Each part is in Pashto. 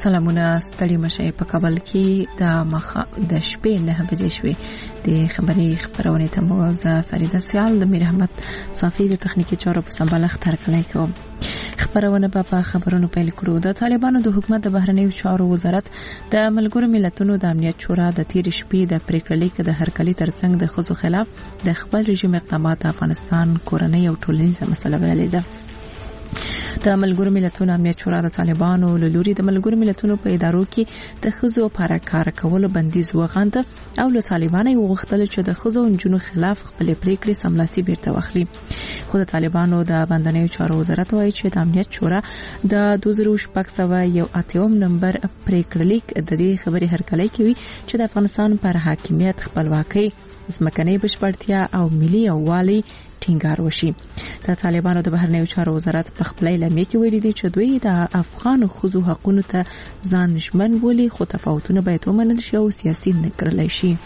سلامونه ستړي مشه په کابل کې د شپې 9 بجې شوې د خبرونه ته موازه فریده سیال د میر احمد صافی د تخنیکی چارو په سمبالښت ترکلای کوم خبرونه په خبرونو پیل کړو. د طالبانو د حکومت د بهرنیو چارو وزارت د ملګرو ملتونو د امنیت شورا د تیر شپې د پریکړې لیک د هرکلي ترڅنګ د خزو خلاف د خپل رژیم اقدامات افغانستان کورنۍ او ټولنیزه مسله بللې ده. د ملګرو ملتونو امنیت شورا د طالبانو له لوري د ملګرو ملتونو په ادارو کې د خزو لپاره کار کول بندیز وغوښته او له طالبانو وغوښتل چې د خزو انجونو خلاف خپل پریکړې سملاسي بیرته واخلي. خو د طالبانو د بندنیو چارو وزارت وایي چې د امنیت شورا د 2681 نمبر پریکړه لیک د دې خبرې هرکلی کوي چې د افغانستان پر حاکمیت خپلواکۍ ځمکنۍ بشپړتیا او ملي یووالي ټینګار وشي. د طالبانو د بهرنیو چارو وزارت په خپل اعلامیه کې ویلي دی چې دوی د افغان خزو حقوقو ته ځان نشمن بولي، خو تفاوتونه باید ومنل شي او سیاسي نه کړل شي.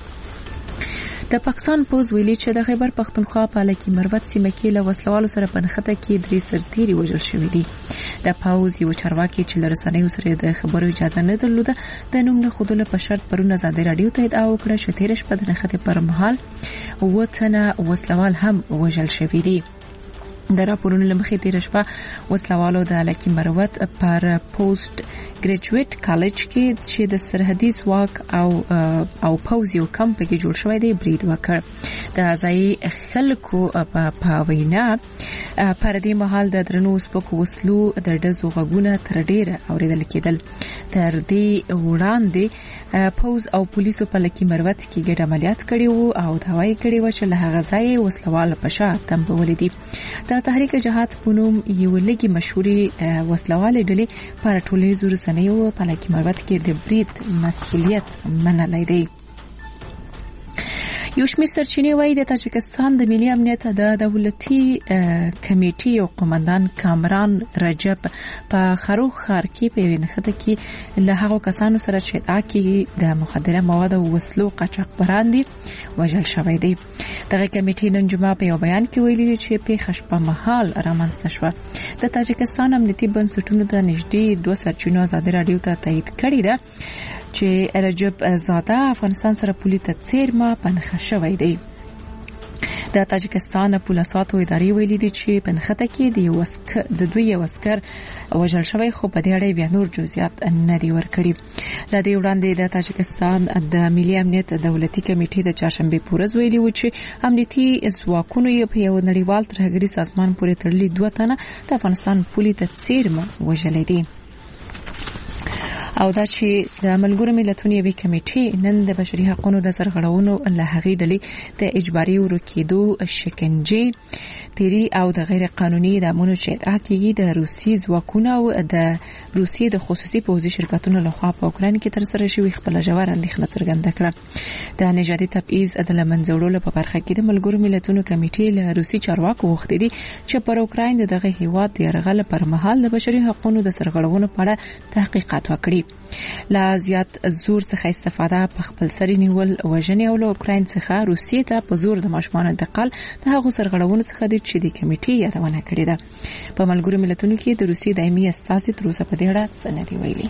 د پاکستان پوز ویلي چې د خیبر پختونخوا په لکی مروت سیمه کې له وسلوالو سره په نښته کې 3 سرتیري وژل شوي دي. د پاوز یو چارواکي چې له رسنیو سره د خبرو اجازه نه درلوده د نوم نه خودله په شرط پرون آزادي رادیو ته ادعا وکړه چې تیر شپه د نښته پر مهال وطن وسلوال هم وژل شوي دي. د راپورونو لمخې تیر شپه وسلوالو د لکی مروت پر پوسټ ګریجویټ کالج کې چې د سرحدي ځواک او پوز یو کمپ کې جوړ شوی دی برید وکړ. د ځای خلکو په وینا پر دې مهال د درنو سپکو وسلو د ډزو غږونه تر ډیره اوریدل کېدل. تر دې وړاندې پوز او پولیسو په لکی مروت کې ګډ عملیات کړي وو او دا وايي کړي و چې له هغه ځای وسلوال په شا تمبولې دي. د تحریک جهاد په نوم یو لګي مشهوري وسلوال ډلې پر ټولنیزو رسنیو په لکی مروت کې د برید مسؤلیت منلای دی. یو شمېر سرچینې وایي د تاجکستان د ملي امنیت د دولتي کمیټې او قومندان کامران رجب په خروخ ښار کې په نښته کې له هغو کسانو سره چې ادعا کوي د مخدره موادو او وسلو قاچاقبران دي وژل شوی دی. دغه کمیټې نن جمعه په یو بیان کې ویلي چې پیښه شپه مهال رامنځته شوه. د تاجکستان امنیتي بنسټونو د نږدې 2 سرچینو آزادي رادیو ته تایید کړی ده چې رجب زاده افغانستان سره پولی ته څیرمه پنځه شوی دی. د تاجکستان پولیساتو ادارې ویلي دي چې په نښته کې د دوی یو عسکر وژل شوی، خو په دې اړه بیا نور جزئیات نه دي ورکړي. له دې وړاندې د تاجکستان د ملي امنیت دولتي کمیټې د چهارشنبه په ورځ ویلي و چې امنیتي ځواکونو یې په یو نړیوال ترهګري سازمان پورې تړلي 2 تنه د افغانستان پولی ته څیرمه وژلې دي. او دا چې د ملګرو ملتونو یوې کمیټې نن د بشري حقوقو د سرغړونو له هغې ډلې د اجباري ورکېدو، شکنجې، تیری او د غیر قانوني اقدامونو چې ادعا کیږي د روسي ځواکونو او د روسیې د خصوصي پوځي شرکتونو لخوا په اوکراین کې ترسره شوی خپل ژور اندېښنه څرګنده کړه. د نژادي تبعیض د لمنځه وړلو په برخه کې د ملګرو ملتونو کمیټې له روسي چارواکو غوښتي دي چې پر اوکراین دغه هیواد د یرغل پر مهال د بشري حقوقو د سرغړونو په اړه تحقیقات وکړي. لا زیات زور څخه استفاده په خپل سری نیول، وژنې او له اوکراین څخه روسیې ته په زور د ماشومان انتقال د هغو سرغړونو څخه دي چې د کمیټې یادونه کړې ده. په ملګرو ملتونو کې د روسیې دایمي استازي تر اوسه په دې اړه څه نه دي ویلي.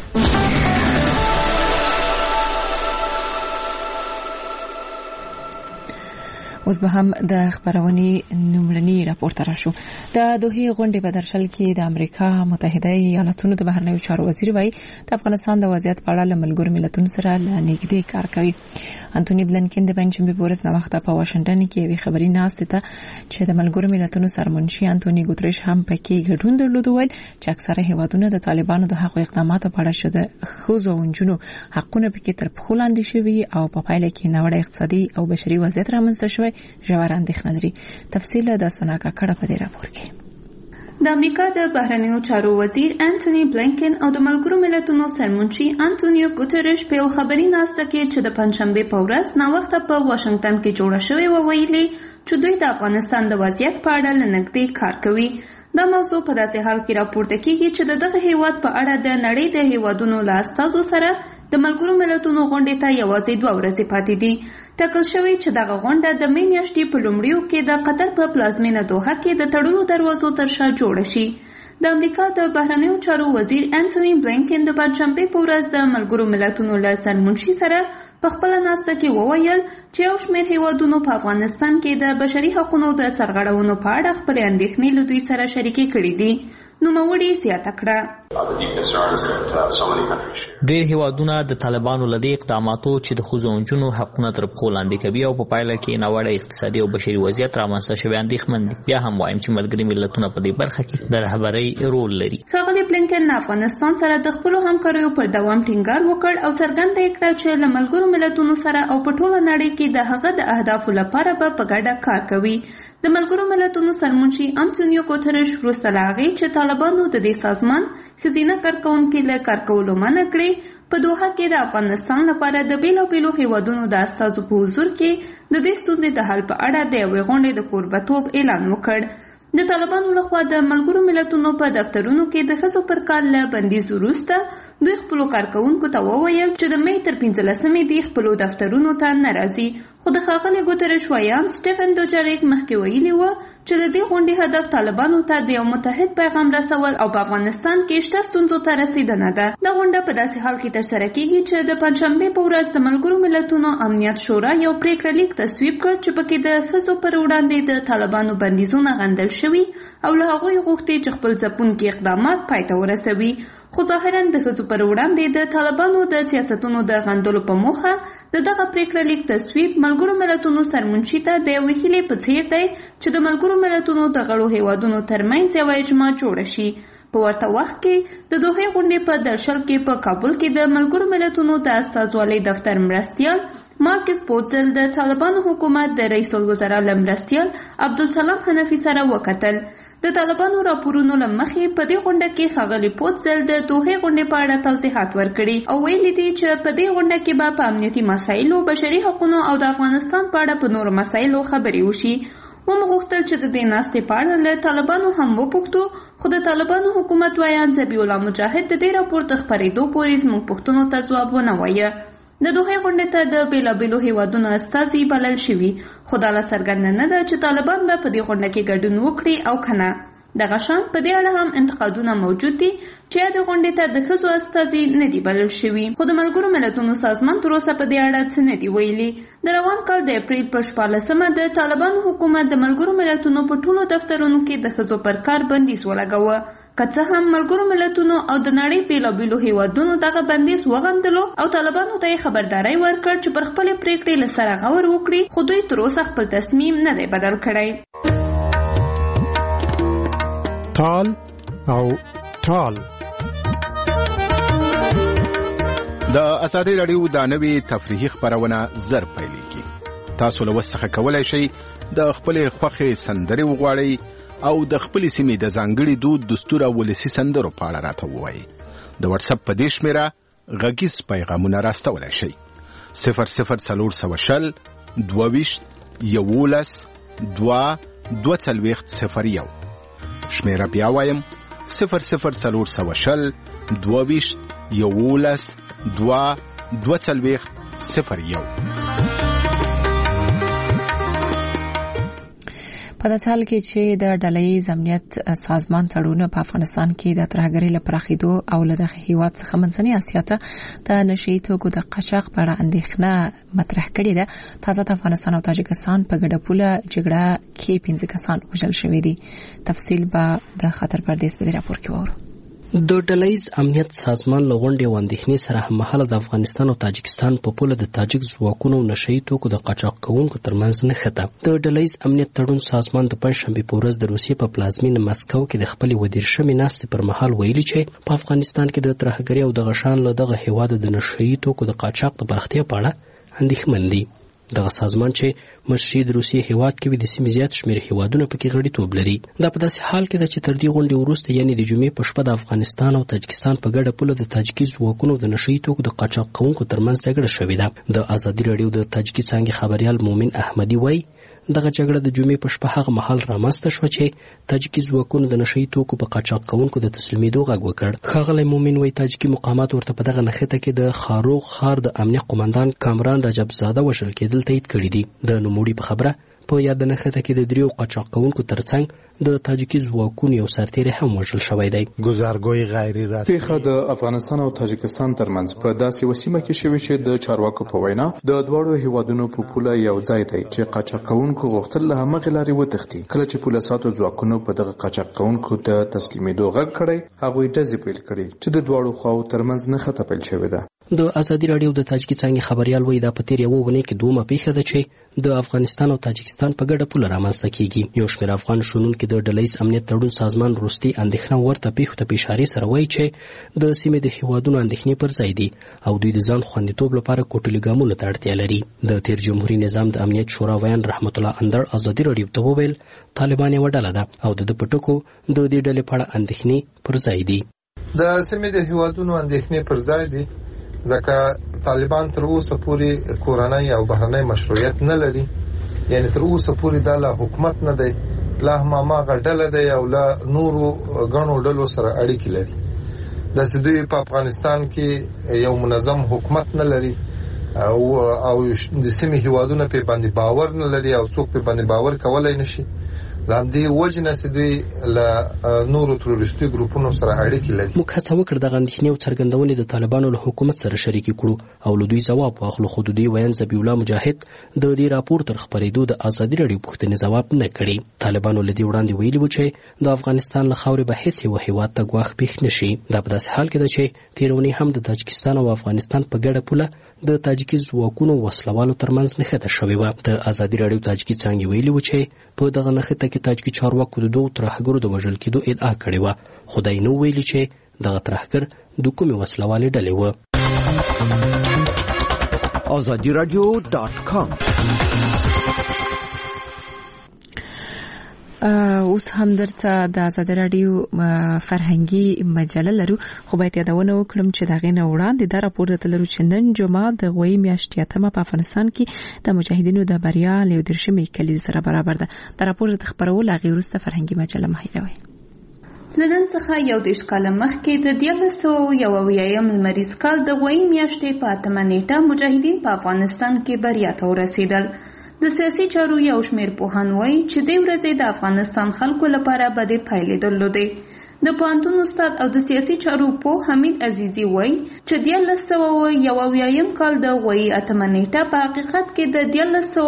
اوس به هم د خبرونې نوملني راپورته راشو. د دوحې غونډې په درشل کې د امریکا متحده ایالاتونو د بهرنیو چارو وزیر وایي د افغانستان د وضعیت په اړه له ملګرو ملتونو سره نږدې کار کوي. انټونی بلنکن د پنځمبه په ورځ نوښت په واشنگټن کې یوې خبري ناستې ته چې د ملګرو ملتونو سرمنشي انټونی ګوتریش هم پکې ګډون درلود ویل چې اکثره هیوادونه د طالبانو د حقوقو اقداماتو په اړه شده خزو او انجونو حقونه پکې تر پخو لاندې شوي او په پایله کې ناوړه اقتصادي او بشري وضعیت رامنځته شوی. ژور اندېښنه لري. تفصیل د سناکا کړه په دې راپور کې. د امریکا د بهرنیو چارو وزیر انټونی بلنکن او د ملګرو ملتونو سرمنشي انټونیو ګوتریش په یو خبري ناسته کې چې د پنځشنبه په ورځ نوښت په واشنگټن کې جوړه شوې و ویلي چې دوی د افغانستان د وضعیت په اړه لنږدې کار کوي. دا موضوع په داسې حال کې راپورته کیږي چې دغه هیواد په اړه د نړۍ د هیوادونو له استازو سره د ملګرو ملتونو غونډې ته یوازې 2 ورځې پاتې دي. ټاکل شوی چې دغه غونډه د مې میاشتې په لومړیو کې د قطر په پلازمینه دوحه کې د تړلو دروازو تر شا جوړه شي. د امریکا د بهرنیو چارو وزیر انټونی بلینکن د پنځشنبې په ورځ د ملګرو ملتونو له سرمنشي سره په خپله ناسته کې وویل چې یو شمېر هیوادونو په افغانستان کې د بشري حقوقو د سرغړونو په اړه خپلې اندېښنې له دوی سره شریکې کړې دي. نوموړي زیاته کړه ډېر هیوادونه د طالبانو له دې اقداماتو چې د ښځو او نجونو حقونه تر پښو لاندې کوي او په پایله کې ناوړه اقتصادي او بشري وضعیت رامنځته شوی اندېښمن دي. بیا هم وایم چې ملګري ملتونه په دې برخه کې د رهبرۍ رول لري. ښاغلي بلینکن افغانستان سره د خپلو همکاریو پر دوام ټینګار وکړ او څرګنده یې کړه چې له ملګرو ملتونو سره او په ټوله نړۍ کې د هغه د اهدافو لپاره به په ګډه کار کوي. د ملګرو ملتونو سرمنشي انټونیو ګوتریش وروسته له هغې چې طالبانو د دې سازمان ښځینه کارکوونکي له کار کولو منع کړې، په دوحه کې د افغانستان لپاره د بیلابیلو هیوادونو د استازو په حضور کې د دې ستونزې د حل په اړه د یوې غونډې د کوربهتوب اعلان وکړ. د طالبانو لخوا د ملګرو ملتونو په دفترونو کې د ښځو پر کار له بندیز وروسته دوی خپلو کارکوونکو ته وویل چې د مې تر 15 دی خپلو دفترونو ته نه راځي. خو د ښاغلي ګوتریش ویان سټیفن دوجاریک مخکې ویلي وو چې د دې غونډې هدف طالبانو ته د یو متحد پیغام رسول او په افغانستان کې شته ستونزو ته رسیدنه ده. دا غونډه په داسې حال کې ترسره کیږي چې د پنځشنبې په ورځ د ملګرو ملتونو امنیت شورا یو پریکړه لیک تصویب کړ چې پکې د ښځو پر وړاندې د طالبانو بندیزونه غندل شوي او له هغوی غوښتي چې خپل ځپونکي اقدامات پای ته ورسوي. خو ظاهرا د ښځو پر وړاندې د طالبانو د سیاستونو د غندلو په موخه د دغه پریکړه لیک تصویب ملګرو ملتونو سرمنشي ته د یوې هیلې په څیر دی چې د ملګرو ملتونو د غړو هیوادونو ترمنځ یوه اجماع جوړه شي. په ورته وخت کې د دوحې غونډې په درشل کې په کابل کې د ملګرو ملتونو د استازوالۍ دفتر مرستیال مارکس پوتزل د طالبانو حکومت د رئیس الوزرا له مرستیال عبدالسلام حنفي سره وکتل. د طالبانو راپورونو له مخې په دې غونډه کې ښاغلي پوتزل د دوحې غونډې په اړه توضیحات ورکړي او ویلي دي چې په دې غونډه کې به په امنیتي مسایلو، بشري حقوقو او د افغانستان په اړه په نورو مسایلو خبرې وشي. ومو غوښتل چې د دې ناستې په اړه له طالبانو هم وپوښتو، خو د طالبانو حکومت ویان ذبیح الله مجاهد د دې راپور د خپرېدو پورې زموږ پوښتنو ته ځواب ونه وایه. د دوحې غونډې ته د بیلابیلو هیوادونو استازي بلل شوي، خو دا لا څرګنده نه ده چې طالبان به په دې غونډه کې ګډون وکړي او که نه. دغه شان په دې اړه هم انتقادونه موجود دي چې د غونډې ته د ښځو استازي نه دي بلل شوي، خو د ملګرو ملتونو سازمان تر اوسه په دې اړه څه نه دي ویلي. د روان کال د اپریل په 14 د طالبانو حکومت د ملګرو ملتونو په ټولو دفترونو کې د ښځو پر کار بندیز ولګاوه. که څه هم ملګرو ملتونو او د نړۍ بیلابیلو هیوادونو دغه بندیز وغندلو او طالبانو ته یې خبرداری ورکړ چې پر خپلې پریکړې له سره غور وکړي، خو دوی تر اوسه خپل تصمیم نه دی بدل کړی. ټال او ټال د ازادي رادیو د نوي تفریحي خبرونه زر پیلېږي. تاسو له وسخه کولای شئ د خپل خوښې سندرې وغواړئ او د خپل سیمې د ځانګړي دود، دستور او ولسي سندرو په اړه راته ووایئ. د واتساپ په دې شمیره غږیز پیغامونه راستولی شئ. 0040 22 11 242 شمیره بیا وایم 0040 22 11 242 په داسې حال کې چې د ډله‌ییز امنیت سازمان تړون په افغانستان کې د ترهګرۍ له پراخېدو او له دغه هیواد څخه منځنۍ اسیا ته د نشهیي توکو د قاچاق په اړه اندېښنه مطرح کړې ده. تازه د افغانستان او تاجکستان په ګډه پوله جګړه کې 15 کسان وژل شوي دي. تفصیل به د خطر پردیس په راپور کې وورو. د ډله‌ییز امنیت سازمان له غونډې او اندېښنې سره هممهاله د افغانستان او تاجکستان په پوله د تاجک ځواکونو او نشهیي توکو د قاچاق کوونکو ترمنځ نښته ده. د ډله‌ییز امنیت تړون سازمان د پنځشنبې په ورځ د روسیې په پلازمینه مسکو کې د خپلې 11مې ناستې پر مهال ویلي چې په افغانستان کې د ترهګرۍ او دغه شان له دغه هیواد د نشهیي توکو د قاچاق د پراختیا په اړه اندېښمن دي. دغه سازمان چې مشري د روسیې هیواد کې وي د سیمې زیات شمېر هیوادونه پکې غړیتوب لري. دا په داسې حال کې ده چې تر دې غونډې وروسته یعنې د جمعې په شپه د افغانستان او تاجکستان په ګډه پوله د تاجکي ځواکونو د نشهیي توکو د قاچاق کوونکو ترمنځ جګړه شوې ده. د ازادي راډیو د تاجکي څانګې خبریال مومن احمدي وایي دغه جګړه د جمعې په شپه هغه مهال رامنځته شوه چې تاجکي ځواکونو د نشهیي توکو په قاچاق کوونکو د تسلیمېدو غږ وکړ. ښاغلی مومن وایي تاجکي مقامات ورته په دغه نښته کې د خاروغ ښار د امنیه قومندان کامران رجب زاده وژل کېدل تایید کړي دي. د نوموړي په خبره په یاد نښته کې د دریو قاچاق کوونکو ترڅنګ د تاجکي ځواکونو یو سرتیری هم وژل شوی دی. ګزارګوی غیر رسمي پیښه د افغانستان او تاجکستان ترمنځ په داسې وسیمه کې شوې چې د چارواکو په وینا د دواړو هیوادونو په پوله یو ځای دی چې قاچاق کوونکو غوښتل له همغې لارې وتښتي. کله چې پوله ساتو ځواکونو په دغه قاچاق کوونکو ته تسلیمېدو غږ کړی، هغوی ډزې پیل کړې چې د دواړو خواو ترمنځ نښته پیل شوې ده. د ازادي راډیو د تاجکي څانګې خبريال وایي دا په تیر یوه اونۍ کې دومره پیښه ده چې د افغانستان او تاجکستان په ګډه پوله رامنځته کیږي. یو شمېر افغان شنونکي د ډلهییز امنیت تړون سازمان وروستي اندېښنه ورته پیښو ته په اشارې سره وایي چې د سیمې د هیوادونو اندېښنې پر ځای دي او دوی د ځان خوندیتوب لپاره کوټلي ګامونو ته اړتیا لري. د تیر جمهوریت نظام د امنیت شورا ویان رحمت الله اندړ ازادي راډیو ته وویل طالبان یوه ډله ده او د په ټکو د دې ډلې په اړه اندېښنې پر ځای دي. د سیمې د هیوادونو اندېښنې پر ځای دي ځکه طالبان تر اوسه پورې کورنۍ او بهرنۍ مشروعیت نه لري، یعنی تر اوسه پورې دا له حکومت نه دی، لا هماغه ډله دی او لا نورو غنو ډلو سره اړیکې لري. داسې دوی په افغانستان کې یو منظم حکومت نه لري او د سیمې هیوادونه په باندې باور نه لري او څوک په باندې باور کولای نشي. لاندې وجنه چې دوی له نورو تروریستي ګروپونو سره اړیکې لري. موږ هڅه وکړه د غندښنې او څرګندونې د طالبانو له حکومت سره شریک کړو او له دوی ځواب واخلو، خو د دوی ویان ذبیح الله مجاهد د دې راپور تر خپرېدو د ازادي راډیو پوښتنې ځواب نه کړي. طالبانو له دې وړاندې ویلي وو چې د افغانستان له خاورې به هیڅ یو هیواد ته ګواښ پېښ نشي. دا په داسې حال کې ده چې تېره اونۍ هم د تاجکستان او افغانستان په ګډه پوله د تاجکي ځواکونو وسلوالو ترمنځ نښته شوې وه. د ازادي راډیو تاجکي څانګې ویلي وو چې په دغه نښته کې تاجکي چارواکو د دوو ترهګرو د وژل کېدو ادعا کړې وه، خو دی نه ویلي چې دغه ترهګر د کومې وسلوالې ډلې وه. azadiradio.com اوس هم درته د ازادي راډیو فرهنګي مجله لرو، خو باید یادونه وکړم چې دا غینه وړاندې دا راپور درته لرو چې نن جمعه د غوي میاشتې اتمه په افغانستان کې د مجاهدینو د بریا له 13 کلید سره برابر ده. دا راپور د خبرولو هغه وروسته فرهنګي مجله مهیروي. لنن څخه یو دیش کال مخکې د 1991 لمریز کال د غوي میاشتې په 8 نیټه مجاهدین په افغانستان کې بریا ته ورسېدل. د سیاسي چارو یو شمېر پوهان وایي چې د ورځې د افغانستان خلکو لپاره بدې پایلې درلودې. د پوهنتون استاد او د سیاسي چارو پوه حمید عزیزي وایي چې 1991 کال د غوي 8 نیټه په حقیقت کې د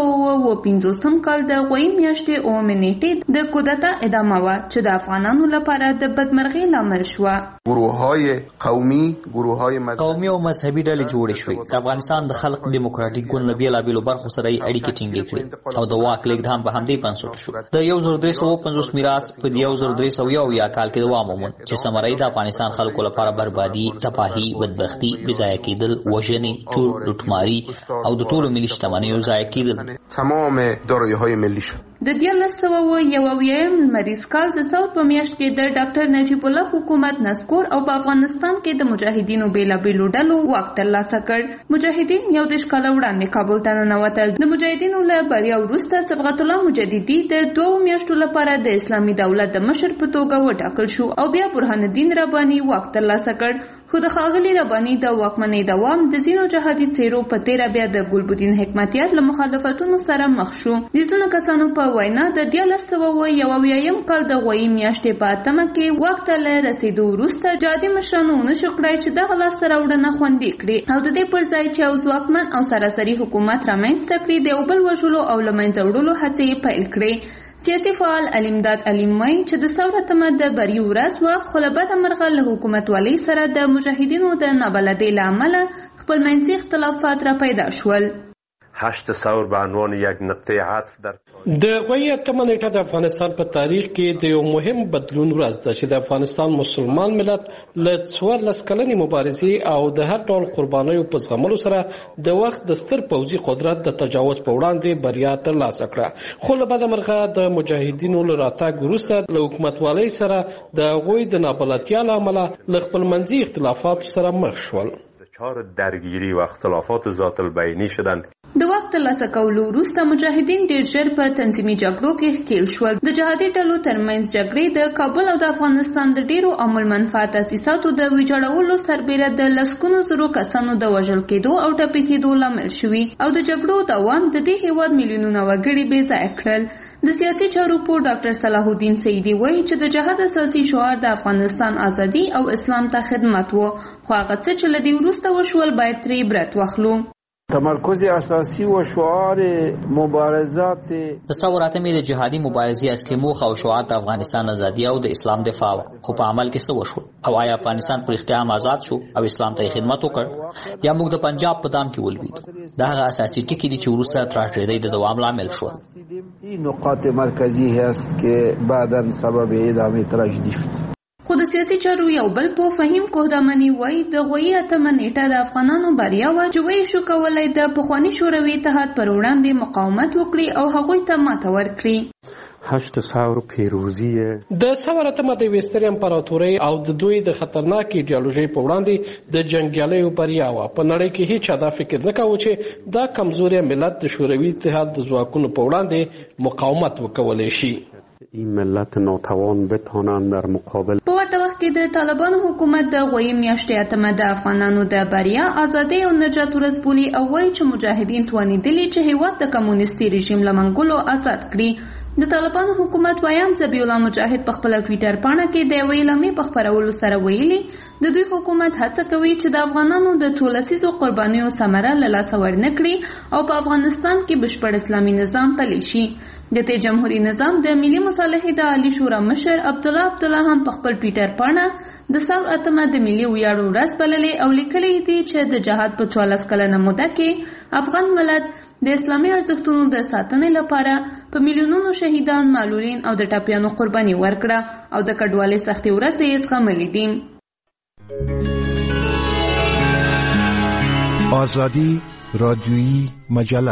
1950 کال د غوي میاشتې 9 نیټې د کودتا ادامه وه چې د افغانانو لپاره د بدمرغۍ لامل شوه. گروه‌های قومي او مذهبي ډلې جوړې شوې. د افغانستان د خلق دیموکراتیک ګوند له بېلابېلو برخو سره یې اړیکې ټینګې کړې او د واک لیږد هم په همدې بنسټ شو. د 1350 میراث په 1301 کال کې دوام وموند چې ثمره یې د افغانستان خلکو لپاره بربادي، تباهي، بدبختي، بېځایه کېدل، وژنې، چور، لوټماري او د ټولو ملي شتمنیو ضایع کېدل. تمام دارایی‌های ملی شد. د 1991 لمریز کال د ساوت په میاشت کې د ډاکټر نجیب الله حکومت نسکور او په افغانستان کې د مجاهدینو بیلابېلو ډلو واک ترلاسه کړ. مجاهدین یو دېرش کاله وړاندې کابل ته ننوتل. د مجاهدینو له بریا وروسته صبغت الله مجددي د 2 میاشتو لپاره د اسلامي دولت د مشر په توګه وټاکل شو او بیا برهان الدین رباني واک ترلاسه کړ. خو د ښاغلي رباني د واکمنۍ دوام د ځینو جهادي څېرو په تېره بیا د ګلبدین حکمتیار له مخالفتونو سره مخ شو. د ځینو کسانو په وینا د 1991 کال د غوي میاشتې په 8 کې واک ته له رسېدو وروسته جهادي مشرانو ونشو کړای چې دغه لاسته راوړنه خوندي کړي او د دې پر ځای چې یو ځواکمن او سراسري حکومت رامنځته کړي د یو بل وژلو او له منځه وړلو هڅې یې پیل کړې. سیاسي فعال علمداد علیم وایي چې د ثوره تمه د بري ورځ وه، خو له بده مرغه له حکومتوالۍ سره د مجاهدینو د نابلدۍ له امله خپلمنځي اختلافات را پیدا شول. 8 ثور به عنوان یک نقطه عطف در د غوي 8 نیټه د افغانستان په تاریخ کې د یو مهم بدلون ورځ ده چې د افغانستان مسلمان ملت له 14 کلنې مبارزې او د هر ډول قربانیو په زغملو سره د وخت د ستر پوځي قدرت د تجاوز په وړاندې بریا ترلاسه کړه. خو له بده مرغه د مجاهدینو له راتګ وروسته له حکومتوالۍ سره د هغوی د نابلدتیا له امله له خپلمنځي اختلافاتو سره مخ شول. دچار درگیری و اختلافات ذات البینی شدند. د وخت ترلاسه کولو وروسته مجاهدین ډېر ژر په تنظیمي جګړو کې ښکېل شول. د جهادي ډلو ترمنځ جګړې د کابل او د افغانستان د ډېرو عامل منفعه تاسیساتو د ویجاړولو سربیره د لسګونو زرو کسانو د وژل کېدو او ټپي کېدو لامل شوي او د جګړو دوام د دې هېواد میلیونونه وګړي بې ځایه کړل. د سیاسي چارو پوه ډاکټر صلاح الدین سیدي وایي چې د جهاد اساسي شعار د افغانستان ازادي او اسلام ته خدمت و، خو هغه څه چې له دې وروسته وشول باید ترې عبرت واخلو. تمرکز اساسی و شعار مبارزات تصورات مې د جهادي مبارزې اصلي موخه او شعار د افغانستان ازادي او د اسلام دفاع و، خو په عمل کې څه وشول؟ او آیا افغانستان پر اختیار آزاد شو او اسلام ته خدمت وکړ یا موږ د پنجاب په دام کې ولوېدو؟ دا هغه اساسي ټکي دي چې وروسته تراژیدۍ د دوام لامل شول. این نقاط مرکزی هست که بعداً سبب ادامه تراژدی شد. خو د سیاسي چارو یو بل په فهیم کوهدامني وایي د غوي اتمه نیټه د افغانانو بریا و چې وایي شو کولای د پخواني شوروي اتحاد پر وړاندې مقاومت وکړي او هغوی ته ماته ورکړي. 800 پیروزی د سوارتمه د وستر امپراتوري او د دوی د خطرناک ایډیالوژي په وړاندې د جنگیالیو بریا و. په نړۍ کې هیڅ چا دا فکر نه کاوه چې دا کمزوري ملت د شوروي اتحاد د ځواکونو په وړاندې مقاومت وکولای شي. این ملت ناتوان بتوانند در مقابل. په ورته وخت کې د طالبانو حکومت د غوي میاشتې اتمه د افغانانو د بریا، ازادۍ او نجات ورځ بولي او وایي چې مجاهدین توانیدلي چې هیواد د کمونیستي رژیم له منګولو آزاد کړي. د طالبانو حکومت وایي ذبیح الله مجاهد په خپل ټویټر پاڼه کې د یوې اعلامیې په خپرولو سره ویلي د دوی حکومت هڅه کوي چې د افغانانو د څو لسیزو قربانیو ثمره له لاسه ورنکړي او په افغانستان کې بشپړ اسلامي نظام پلی شي. د دې جمهوریت نظام د ملي مصالحې د عالی شورا مشر عبدالله هم په خپل ټویټر پاڼه د ساو اتمه د ملي ویاړو ورځ بللې او لیکلي دي چې د جهاد په 14 کلنه موده کې افغان ملت د اسلامي ارزښتونو د ساتنې لپاره په میلیونونو شهیدان، معلولین او د ټپیانو قرباني ورکړه او د کډوالۍ سختې ورځې یې زغملې دي. آزادی رادیویی مجله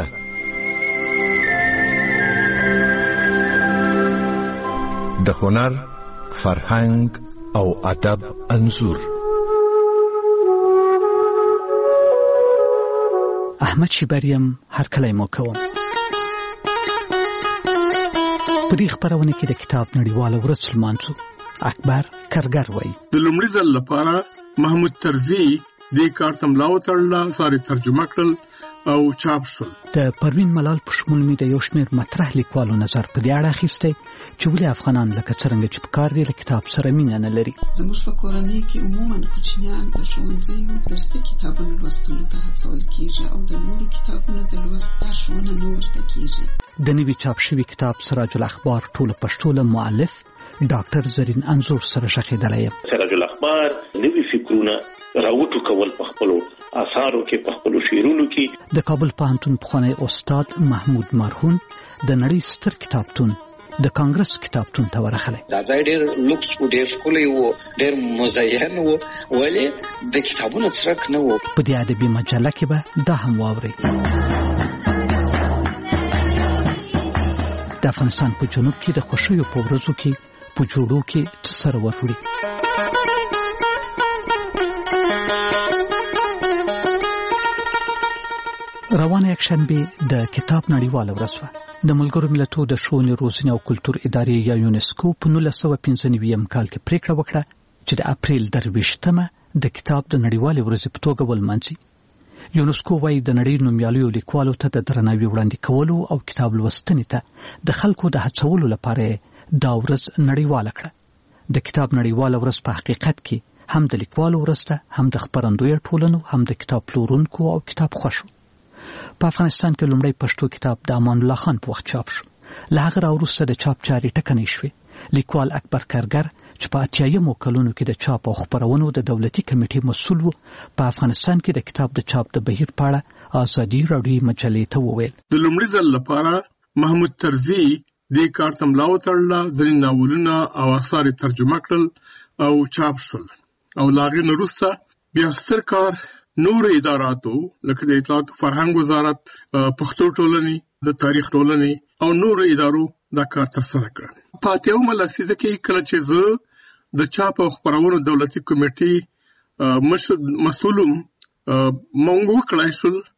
د هنر، فرهنګ او ادب انځور. احمد شیبریم هر کله مو کوم. په دې خبرونه کې د کتاب نړیواله ورځ لمانځو. اکبر کرګر وایي د لومړي ځل لپاره محمود طرزي دې کار ته ملا وتړله، ساري ترجمه کړل او چاپ شول. د پروین ملال په شمول مې د یو شمېر مطرح لیکوالو نظر په دې اړه اخیستی چې ولې افغانان لکه څرنګه چې په کار دي له کتاب سره مینه نه لري. زموږ په کورنۍ کې عموما کوچنیان د ښوونځیو درسي کتابونو لوستلو ته هڅول کېږي او د نورو کتابونو د لوست لارښوونه نه ورته کېږي. د نوي چاپ شوي کتاب سراج الاخبار ټوله پښتو له مؤلف ډاکټر زرین انزور سره شخیدلی یم. سراج الاخبار نوي فکرونه راوټو کول په خپلو آثارو کې، په خپلو شعرونو کې. د کابل پوهنتون پخوانی استاد محمود مرهون د نړۍ ستر کتابتون د کانګرس کتابتون ته ورغلی. دا ځای ډېر لوکس و، ډېر ښکلی و، ډېر مزین و، ولې د کتابونو څرک نه و. په دې ادبي مجله کې به دا هم واورئ. د افغانستان په جنوب کې د خوښیو په ورځو کې په جوړو کې څه سره وټوړي. روانه یکشنبه د کتاب نړیواله ورځ وه. د ملګرو ملتونو د ښوونې، روزنې او کلتور ادارې یا یونسکو په 1995 کال کې پریکړه وکړه چې د اپریل 23مه د کتاب د نړیوالې ورځې په توګه ولمانځي. یونسکو وايي د نړۍ نومیالیو لیکوالو ته د درناوي وړاندې کولو او کتاب لوستنې ته د خلکو د هڅولو لپاره دا ورځ نړیواله کړه. د کتاب نړیواله ورځ په حقیقت کې هم د لیکوالو ورځ ده، هم د خپرندویه ټولنو، هم د کتاب پلورونکو او کتاب خوښو. په افغانستان کې لومړی پښتو کتاب د امان الله خان په وخت چاپ شو. له هغه راوروسته د چاپ چارې ټکنۍ شوې. لیکوال اکبر کرګر چې په 80مو کلونو کې د چاپ او خپرونو د دولتي کمیټې مسؤل و، په افغانستان کې د کتاب د چاپ د بهیر په اړه ازادي راډیویي مجلې ته وویل. د لومړي ځل لپاره محمود طرزي دې کار ته ملا وتړله، ځینې ناولونه او اثار ترجمه کړل او چاپ شول. او له هغې نه وروسته بیا ستر کار نور اداراتو لکه د اطلاعات فرهنګ وزارت، پښتو ټولنې، د تاریخ ټولنې او نور ادارو دا کار ترسره کړ. په 80مه لسیزه کې کله چې زه د چاپ او خپرونو دولتي کمیټې مسؤلم، موږ وکړای شول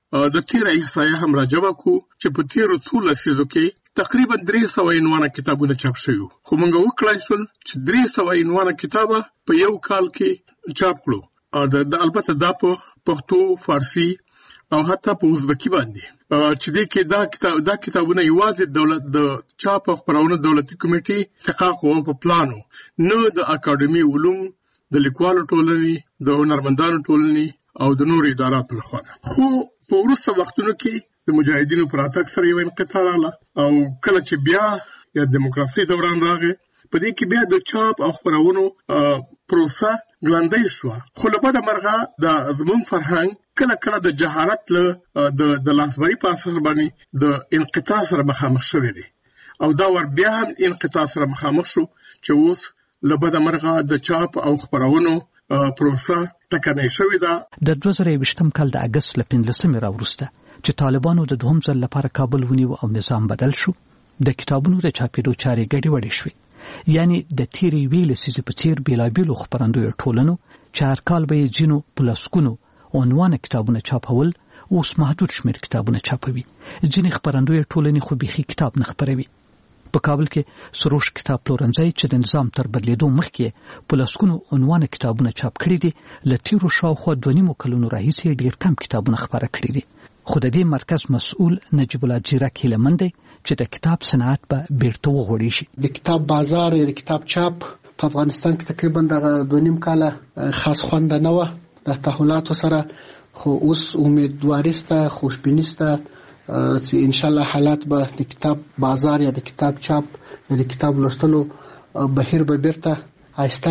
د تیر احصایه هم راجمع کو چې په تیر ټول لسیزو کې تقریبا 300 عنوانه کتابونه چاپ شوي خو موږ وکړای شول چې 300 عنوانه کتابه په یو کال کې چاپ کړو د البته دا په پښتو فارسی او حتی په ازبکی باندې چې دې کې دا کتابونه یوازې دولت د چاپ او خپرونې دولتي کمیټې څخه په پلانو نه د اکاډمي علوم د لیکوالو ټولنې د هنرمندانو ټولنې او د نورو اداراتو لخوا خو په وروسته وختونو کې د مجاهدینو پر راتګ سره یو انقطاع راغله او کله چې بیا یا دیموکراسي دوران راغی په دې کې بیا د چاپ او خپرونو پروسه ګړندۍ شوه خو له بده مرغه د زموږ فرهنګ کله د جهالت له د لاسبري په اساس باندې د انقطاع سره مخامخ شوی دی او دا ور بیا هم انقطاع سره مخامخ شو چې اوس له بده مرغه د چاپ او خپرونو پروسه ټکنۍ شوې ده د 2020 کال د اگست ل 15 راوروسته چې طالبانو د دوهم ځل لپاره کابل ونیو او نظام بدل شو د کتابونو د چاپېدو چارې ګډې وډې شوې یعنی د تیرې ویلې سیزې په څیر بیلابیلو خپرندویو ټولنو چې هر کال به یې ځینو پلسکونو عنوان کتابونه چاپول اوس محدود شمیر کتابونه چاپوي ځینې خپرندویو ټولنې خو بيخي کتاب نه خپروي په کابل کې سروش کتاب پلورنځي چې د نظام تر بدلیدو مخکې پلسکونو عنوان کتابونه چاپ کړي دي لتیرو شاوخوا 2.5 کلونو راهیسې ډیر کم کتابونه خپاره کړي دي خو د دې مرکز مسؤل نجیب الله جیرک هیلمند چې د کتاب صنعت به بیرته وغوړي شي د کتاب بازار یا د کتاب چاپ په افغانستان کې تقریبا د 2.5 کاله خاص خوند نه و د تحولاتو سره خو اوس امیدواري سته خوشبیني سته چې ان شاء الله حالات به د کتاب بازار یا د کتاب چاپ یا د کتاب لوستلو بهیر به بیرته آهسته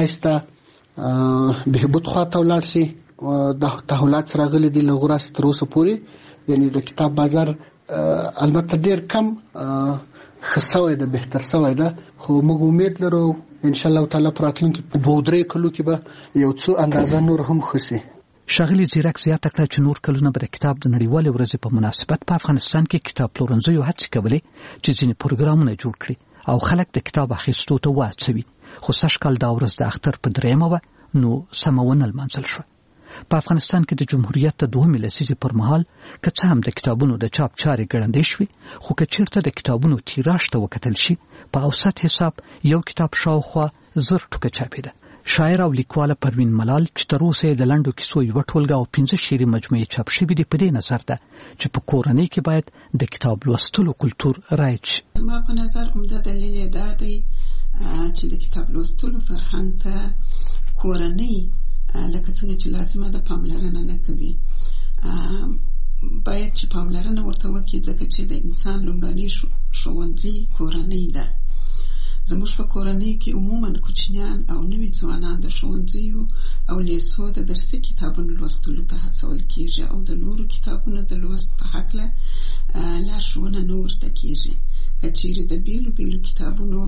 آهسته بهبود خواته ولاړ شي د تحولات سره غلي دي لغورا تر اوسه پورې یعنی د کتاب بازار البته ډیر کم خسوي ده بهتر سوي ده خو موږ امید لرو ان شاء الله تعالی پراتلونکي په 2-3 کلو کې به یو څو اندازه نور هم خسي شاغلی زیرک زیاته کړه چې نور کلونه به کتاب د نړیوال ورځې په مناسبت په افغانستان کې کتاب پلورنځیو هڅې کولې چې ځینې پروګرامونه جوړ کړي او خلک د کتاب اخیستو ته وهڅوي خو سږ کال دا ورځ د اختر په 3 نو سمونه لمانځل شو په افغانستان کې د جمهوریت د 2 لسیزې پر مهال که څه هم د کتابونو د چاپ چارې ګړندې شوې خو که چیرته د کتابونو تیراژ ته وکتل شي په اوسط حساب یو کتاب شاوخوا 1000 ټوکه چاپېده شاعر او لیکواله پروین ملال چې تر اوسه د لنډو کیسو یو ټولګه او 15 شعري مجموعې چاپ شوې دي په دې نظر ده چې په کورنۍ کې باید د کتاب لوستلو کلتور رایج شي ما په نظر عمده دلیل دا دی چې د کتاب لوستلو فرهنګ ته کورنۍ لکه څنګه چې لازمه ده پاملرنه نه کوي باید چې پاملرنه ورته وکړي ځکه چې د انسان لومړنی ښوونځی کورنۍ ده زموږ په کورنۍ کې عموما کوچنیان او نوي ځوانان د ښوونځیو او لیسو د درسي کتابونو لوستلو ته هڅول کیږي او د نورو کتابونو د لوست په هکله لارښوونه نه ورته کیږي که چیرې د بیلو بیلو کتابونو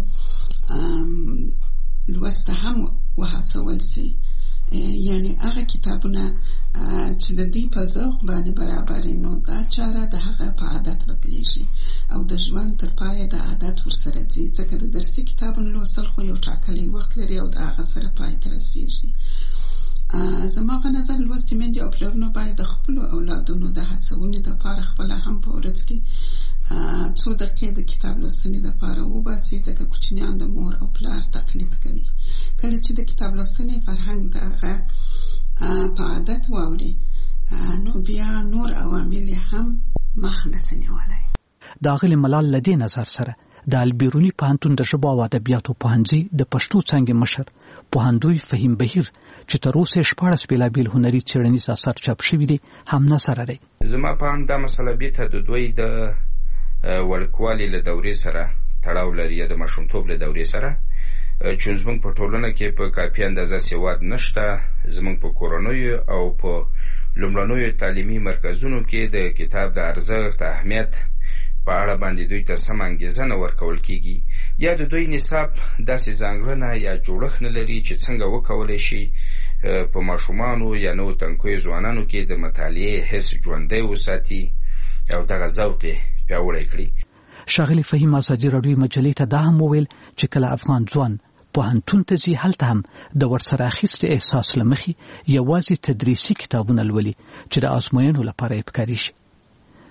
لوست هم وهڅول سي یعنی هغه کتابونه چې د دې په ذوق باندې برابر نو دا چاره د هغه په عادت بدلیږي او د ژوند تر پایه د عادت ورسره ځي ځکه د درسي کتابونو لوستل خو یو ټاکلی وخت لري او د هغه سره پای ته رسیږي زما په نظر لوستې میندې او پلرونه باید د خپلو اولادونو د هڅونې لپاره خپله هم په ورځ کې څو دقیقې د کتاب لوستنې لپاره وباسي ځکه کوچنیان د مور او پلار تقلید کوي کله چې د کتاب لوستنې فرهنګ دغه په عادت واوړي نو بیا نور عوامل هم مخ نه سنیوالای د اغلی ملال لدی نظر سره د البیرونی پوهنتون د ژبو او ادبیاتو پوهنځي د پښتو څانګې مشر پوهندوی فهیم بهیر چې تر اوسه 14 بیلابیل هنري څېړنیز اثر چاپ شوي دي هم نه سره دی زما په هم دا مسله بیته د دوی د ورکوالي له دورې سره تړاو لري د ماشومتوب له دورې سره چې زموږ په ټولنه کې په کافي اندازه سواد نشته زموږ په کورنیو او په لومړنیو تعلیمي مرکزونو کې د کتاب د ارزښت اهمیت په اړه باندې دوی ته سم انګیزه نه ورکول کیږي یا د دوی نصاب داسې ځانګړنه یا جوړښت نه لري چې څنګه وکولای شي په ماشومانو یا نو تنکوي ځوانانو کې د مطالعې حس ژوندی وساتي او دغه ذوق پیاوړی کړي شاغلی فهیم ازادي راډیو مجلې ته دا هم وویل چې کله افغان ځوان پوهنتون ته ځي هلته هم د ورسره اخیستې احساس له مخې یوازې تدریسي کتابونه لولي چې د ازموینو لپاره یې پکاري شي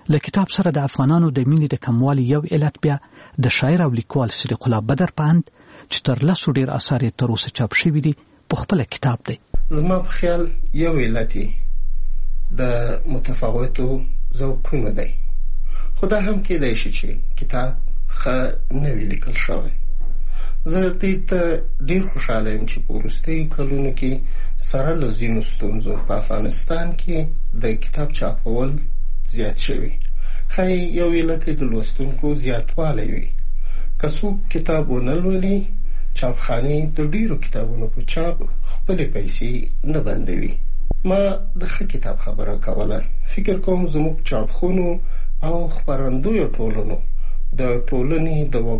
له کتاب سره د افغانانو د مینې د کموالي یو علت بیا د شاعر او لیکوال صدیق الله بدر پاند چې تر 10 ډیر آثار یې تر اوسه چاپ شوي دي په خپل کتاب دی. زما په خیال یو علت د متفاوتو ذوقونو دی، خو دا هم کېدای شي چې کتاب ښه نه وي لیکل شوی. زه دې ته ډېر خوشحاله یم چې په وروستیو کلونو کې سره له ځینو ستونزو په افغانستان کې د کتاب چاپول زیات شوي. ښایي یو علت یې د لوستونکو زیاتوالی وي. که څوک کتاب ونه لولي، چاپخانې د ډېرو کتابونو په چاپ خپلې پیسې نه بندوي. ما د ښه کتاب خبره کوله. فکر کوم زموږ چاپخونو او خپرندویو ټولنو د ټولنې د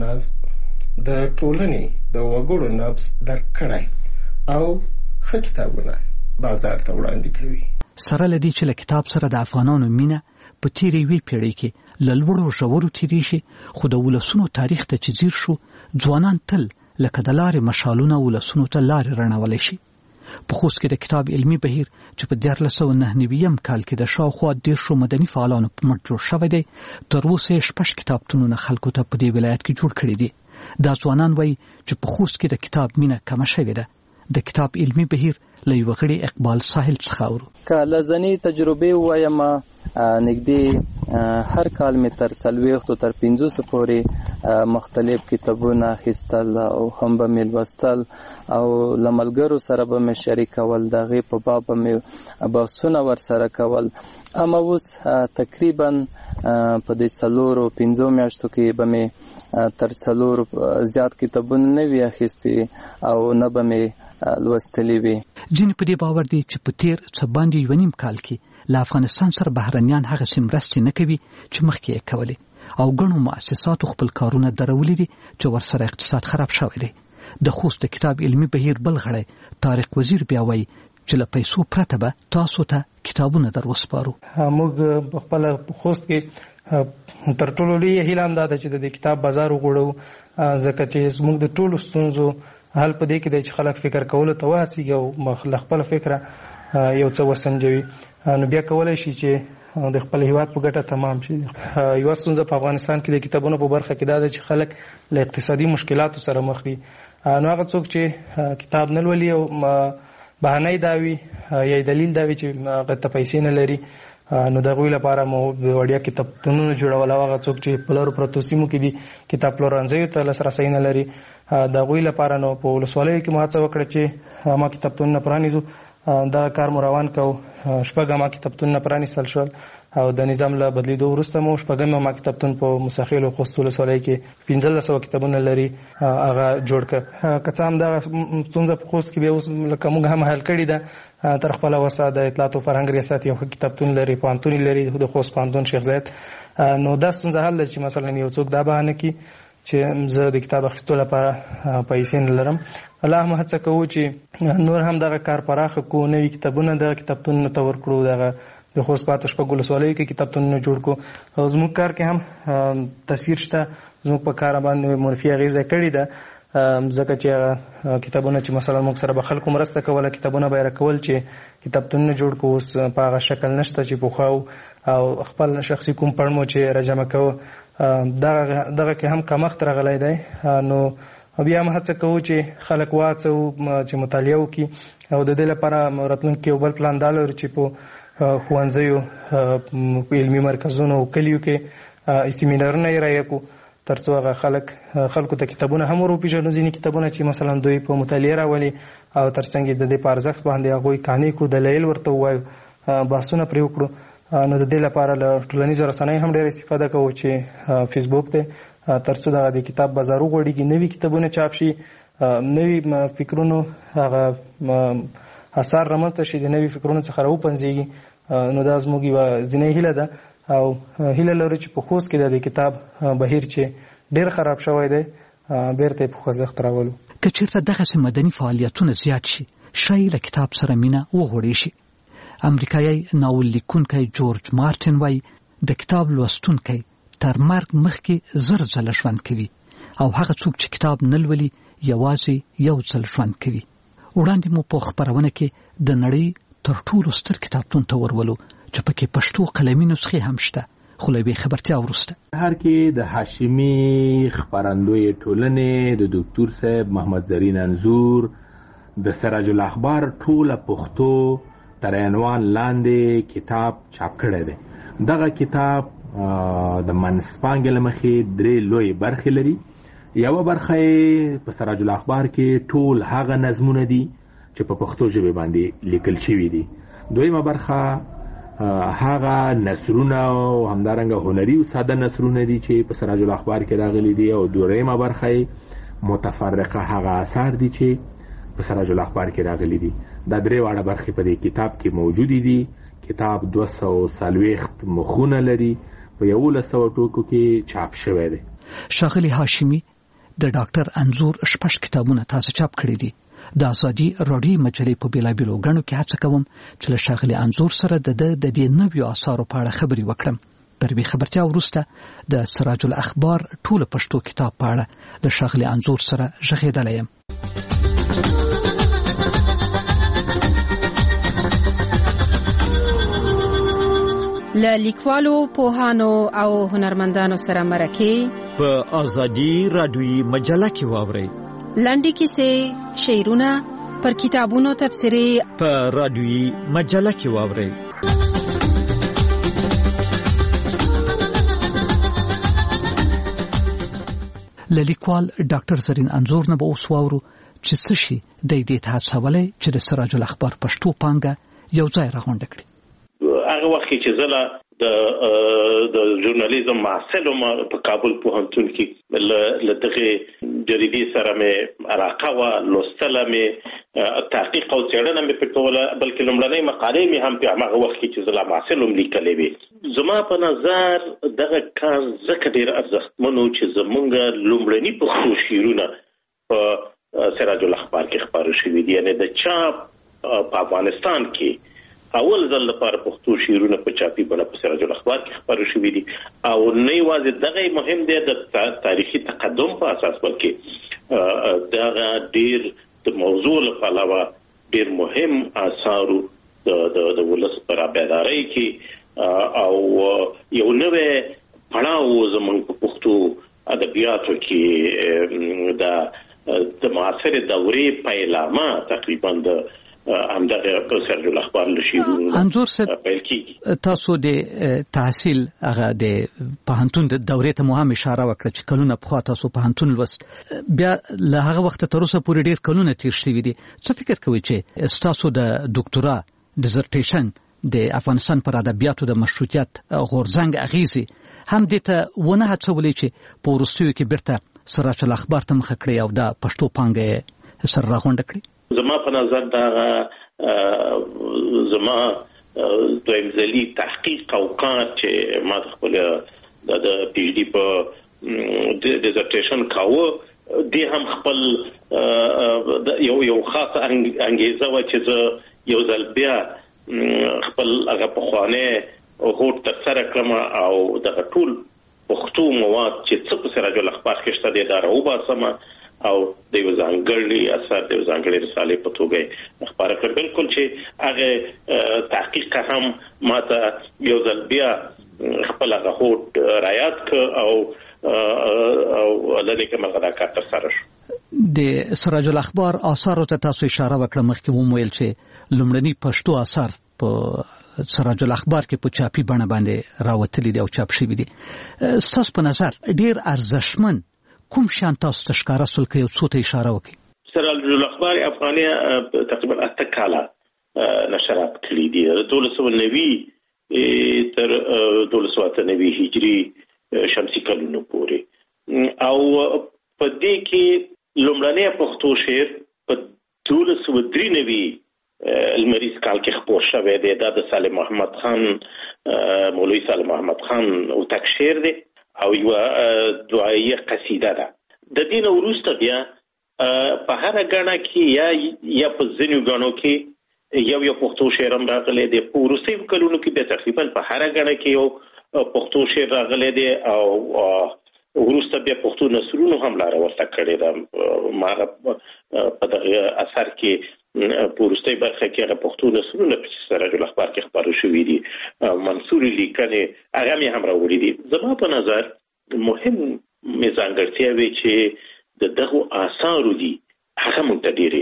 وګړو نبض درک کړی او ښه کتابونه بازار ته وړاندې کوي. سره له دې چې له کتاب سره د افغانانو مینه په تیرې یوې پیړۍ کې له لوړو ژورو تېرېږي، خو د ولسونو تاریخ ته چې ځیر شو، ځوانان تل لکه د لارې مشالونه ولسونو ته لارې رڼولی شي. په خوست کې د کتاب علمي بهیر چې په 1999 کال کې د شاوخوا 10 مدني فعالانو په مټ جوړ شوی دی، تر اوسه 6 کتابتونونه خلکو ته په دې ولایت کې جوړ کړي دي. دا ځوانان وایي چې په خوست کې د کتاب مینه کمه شوې ده. د کتاب علمي بهیر له یوه غړي اقبال ساحل څخه اورو. که له ځینې تجربې ووایم، نږدې هر کال مې تر 40 تر 50 پورې مختلف کتابونه اخیستل او هم به مې لوستل او له ملګرو سره به مې شریکول، د هغې په باب به مې بحثونه ورسره کول. اما اوس تقریبا په دې 4-5 میاشتو کې به مې تر 4 زیات کتابونه نه وي اخیستي او نه به مې لوستلي وي. ځینې په دې باور دي چې په تیر څه باندې 1.5 کال کې له افغانستان سره بهرنیان هغسې مرستې نه کوي چې مخکې یې کولې، او ګڼو مؤسساتو خپل کارونه درولي دي چې ورسره اقتصاد خراب شوی دی. د خوست د کتاب علمي بهیر بل غړی طارق وزیر بیا وایي چې له پیسو پرته به تاسو ته کتابونه در وسپارو. موږ په خپل خوست کې تر ټولو لوی هیله هم دا ده چې د کتاب بازار وغوړو، ځکه چې زموږ د ټولو ستونزو حل په دې کې دی چې خلک فکر کولو ته وهڅېږي او له خپله فکره یو څه وسنجوي، نو بیا کولی شي چې د خپل هیواد په ګټه تمام شي. یوه ستونزه په افغانستان کې د کتابونو په برخه کې دا ده چې خلک له اقتصادي مشکلاتو سره مخ دي. نو هغه څوک چې کتاب نه لولي او بهانه دا وي یا دلیل دا وي چې هغه ته پیسې نه لري، نو د هغوی لپاره مو وړیا کتابتونونه جوړول. هغه څوک چې په لرو پرتو سیمو کې دي کتاب پلورنځیو ته لاسرسی نه لري، د هغوی لپاره نو په ولسوالیو کې مو هڅه وکړه چې ما کتابتونونه پرانیزو. دا کار مو روان کو. 6 ما کتابتونونه پرانیستل شول او د نظام له بدلیدو وروسته مو 6 ما کتابتون په مساخیل او خوست ولسوالۍ کې 1500 کتابونه لري، هغه جوړ کړ. که څه هم دا ستونزه په خوست کې بیا اوس لکه موږ هم حل کړې ده. تر خپله وسه د اطلاعات او فرهنګ ریاست یو کتابتون لري، پوهنتون لري، د خوست پوهنتون شیخ زاید. نو دا ستونزه حل ده چې مثلا یو څوک دا بهانه کړي چې زه د کتاب اخیستو لپاره پیسې نه لرم. الله هم هڅه کوو چې نور هم دغه کار پراخه کړو، نوي کتابونه دغه کتابتونونو ته ورکړو، دغه د خوست په 8 ولسوالیو کې کتابتونونه جوړ کړو. او زموږ کار کې هم تاثیر شته، زموږ په کار باندې منفي اغېزه کړې ده، ځکه چې کتابونه چې مثلا موږ سره به خلکو مرسته کوله، کتابونه به یې راکول چې کتابتونونه جوړ کړو. اوس په هغه شکل نشته چې پخوا او خپل شخصي کوم پړ مو چې راجمع کوو، دغه کې هم کمښت راغلی دی. نو بیا هم هڅه کوو چې خلک واڅوو چې مطالعه وکړي، او د دې لپاره راتلونکي یو بل پلان دا لرو چې په ښوونځیو، په علمي مرکزونو او کلیو کې سیمینارونه یې رایه کړو، تر څو هغه خلکو ته کتابونه هم وروپېژنو. ځینې کتابونه چې مثلا دوی په مطالعه راولي او تر څنګ د دې په ارزښت باندې هغوی قانع کړو، دلایل ورته ووایو، بحثونه پرې وکړو. نو د دې لپاره له ټولنیزو رسنیو هم ډېره استفاده کوو چې فیسبوک دی، تر څو دغه د کتاب بازار وغوړېږي، نوي کتابونه چاپ شي، نوي فکرونو هغه اثار رامنځته شي، د نوي فکرونو څخه راوپنځېږي. نو دا زموږ یوه ځینۍ هیله ده او هیله لرو چې په خوست کې د کتاب بهیر چې ډېر خراب شوی دی بیرته په خوځښت راولو. که چېرته دغسې مدني فعالیتونه زیات شي، ښایي له کتاب سره مینه وغوړې شي. امریکایي ناول لیکونکی جورج مارټین وایي د کتاب لوستونکی تر مرګ مخکې 1000 ځله ژوند کوي، او هغه څوک چې کتاب نه لولي یوازې یو ځل ژوند کوي. وړاندې مو په خپرونه کې د نړۍ تر ټولو ستر کتابتون ته ورولو چې پکې پښتو قلمي نسخې هم شته، خو له دې خبرتیا وروسته هر کې د هاشمي خبرندوی ټولنې د ډاکټر صاحب محمد زرین انزور د سراج الاخبار ټوله پښتو تر عنوان لاندې کتاب چاپ کړی دی. دغه کتاب د منځپانګې له مخې 3 لوی برخې لري. یوه برخه په سراج الاخبار کې ټول هغه نظمونه دي چې په پښتو ژبه باندې لیکل شوي دي. دویمه برخه هغه نثرونه او همدارنګه هنري او ساده نثرونه دي چې په سراج الاخبار کې راغلي دي. او دویمه برخه متفرقه هغه آثار دي چې په سراج الاخبار کې راغلي دي. دا 3 واړه برخې په دې کتاب کې موجود دي. کتاب 240 مخونه لري، په 1100 ټوکو کې چاپ شوی دی. ښاغلي هاشمي د ډاکټر انزور 6 کتابونه تاسو چاپ کړي دي. د ازادي راډیو مجلې په بیلابیلو غنو کې هڅه کوم چې له ښاغلي انزور سره د دې نویو آثارو په اړه خبرې وکړم. تر دې خبرتیا وروسته د سراج الاخبار ټول پښتو کتاب په اړه د ښاغلي انزور سره ژغېدلی یم. له لیکوالو، پوهانو او هنرمندانو سره مرکه په ازادي راډیوي مجله کې واورئ. لنډې کیسې، شعرونه، پر کتابونو تبصرې په راډیوي مجله کې واورئ. له لیکوال ډاکټر زرین انزور نه به اوس واورو چې څه شي د دې ته هڅولی چې د سراج الاخبار پښتو پانګه یو ځای راغونډه کړي. هغه وخت چې زه د ژورنالیزم محصل په کابل پوهنتون کې له دغه جریدې سره مې علاقه وه، لوستله مې، تحقیق او څېړنه مې پرې کوله، بلکې لومړنۍ مقالې مې هم په هغه وخت کې چې زه لا محصل وم لیکلې وې. زما په نظر دغه کار ځکه ډېر ارزښتمن و چې زمونږ لومړني پښتو شعرونه په سراج الاخبار کې خپاره شوي دي. یعنې د چاپ په افغانستان کې اول ځل لپاره پښتو شعرونه په چاپي بڼه په سراج الاخبار کې خپاره شوي دي. او نه یوازې دغه مهم دی د تاریخي تقدم په اساس، بلکې دغه ډېر د موضوع له پلوه ډېر مهم آثارو د ولس پر بیدارۍ کې او یو نوی پړاو زموږ په پښتو ادبیاتو کې د معاصرې دورې پیلامه تقریبا د همدغه سراج الاخبار له شعرونو انزور صاحب، تاسو د تحصیل هغه د پوهنتون د دورې ته مو هم اشاره وکړه چې کلونه پخوا تاسو پوهنتون لوست، بیا له هغه وخت تر اوسه پورې ډېر کلونه تیر شوي دي. څه فکر کوئ چې تاسو د ډاکټورا ډیزرټیشن د افغانستان پر ادبیاتو د مشروطیت غورځنګ اغیزې هم دې ته ونه هڅولې چې په وروستیو کې بیرته سراج الاخبار ته مخه کړئ او د پښتو پانګه سره راغونډه کړئ؟ زما په نظر دا زما دویم ځلي تحقیق او کار چې ما خپل د پی ایچ ډي په ډیزرټیشن کاوه، دې هم خپل یو خاص انګیزه و چې زه یو ځل بیا خپل هغه پخوانی هوډ ترسره کړم او دغه ټول پښتو مواد چې څه په سراج الاخبار کې شته دي دا راوباسم او د یو ځانګړي اثر د یو ځانګړي رسالې په توګه خبره کړ. بالکل چې هغه تحقیق هم ماته یو ځل بیا خپل هغه هوډ رعایت کړ او لدې کې مرغه دا کار ترسره شو. د سراج الاخبار آثارو ته تاسو اشاره وکړه، مخکې وویل چې لومړني پښتو آثار په سراج الاخبار کې په چاپي بڼه باندې راوتلي دي او چاپ شوي دي. ستاسو په نظر ډېر ارزښتمن کوم شان تاسو ته ښکاره سول که یو څو ته اشاره وکړي؟ سراج الاخبار افغانیه تقریبا 8 کاله نشرات کړي دي، 1290 تر 1290 هجري شمسي کلونو پورې، او په دې کې لومړنی پښتو شعر په 1293 المریض کال کې خپور شوی دی. دا د صالح محمد خان، مولوي صالح محمد خان اوتک شعر دی او یو دعایه قصیده ده. د دې وروسته بیا په هر غاڼه کې یا په ځینو غاڼو کې یو پښتو شعر هم راغلی دی. په وروستیو کلونو کې بیا تقریبا په هر غاڼه کې یو پښتو شعر راغلی دی او وروسته بیا پښتو نثرونو هم لاره ورته کړې ده. ما په دغه اثر کې پورسته برخه کې هغه پښتو نسلونه په سراج الاخبار کې خبرو شوې دي منصور لیکنه هغه مې هم راوړي دي. زما په نظر مهم ځانګړتیا وی چې دغه آثار دي هغه مونږ ته ډېرې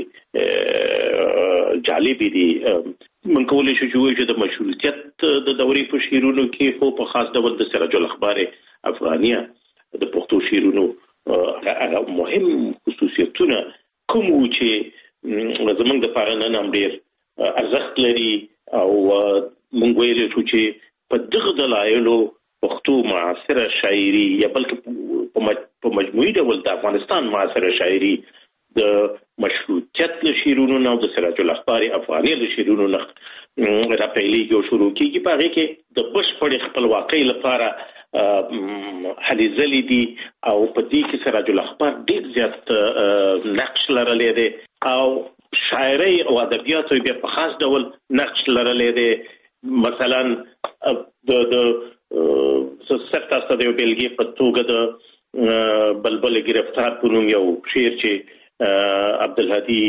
جالب دي. من کولای شو چې د مشروطیت د دورې په شیرونو کې خو په خاص ډول د سراج الاخبار افغانیه د پښتو شیرونو هغه مهم خصوصیتونه کوم چې زمونږ د لپاره نن هم ډېر ارزښت لري او مونږ ویلی شو چې په دغه دلایلو پښتو معاصره شاعري یا بلکې په مجموعي ډول د افغانستان معاصره شاعري د مشروطیت له شیرونو نه او د سراج الاخبار افغاني له شیرونو نه راپیلېږي او شروع کېږي. په هغې کې د بشپړې خپلواکۍ لپاره هلې ځلې دي او په دې کې سراج الاخبار ډېر زیات نقش لرلی دی او شاعرۍ او ادبیاتو بیا په خاص ډول نقش لرلی دی. مثلا د صرف تاسو د یو بېلګې په توګه د بلبل گرفتار په نوم یو شعر چې عبدالهادي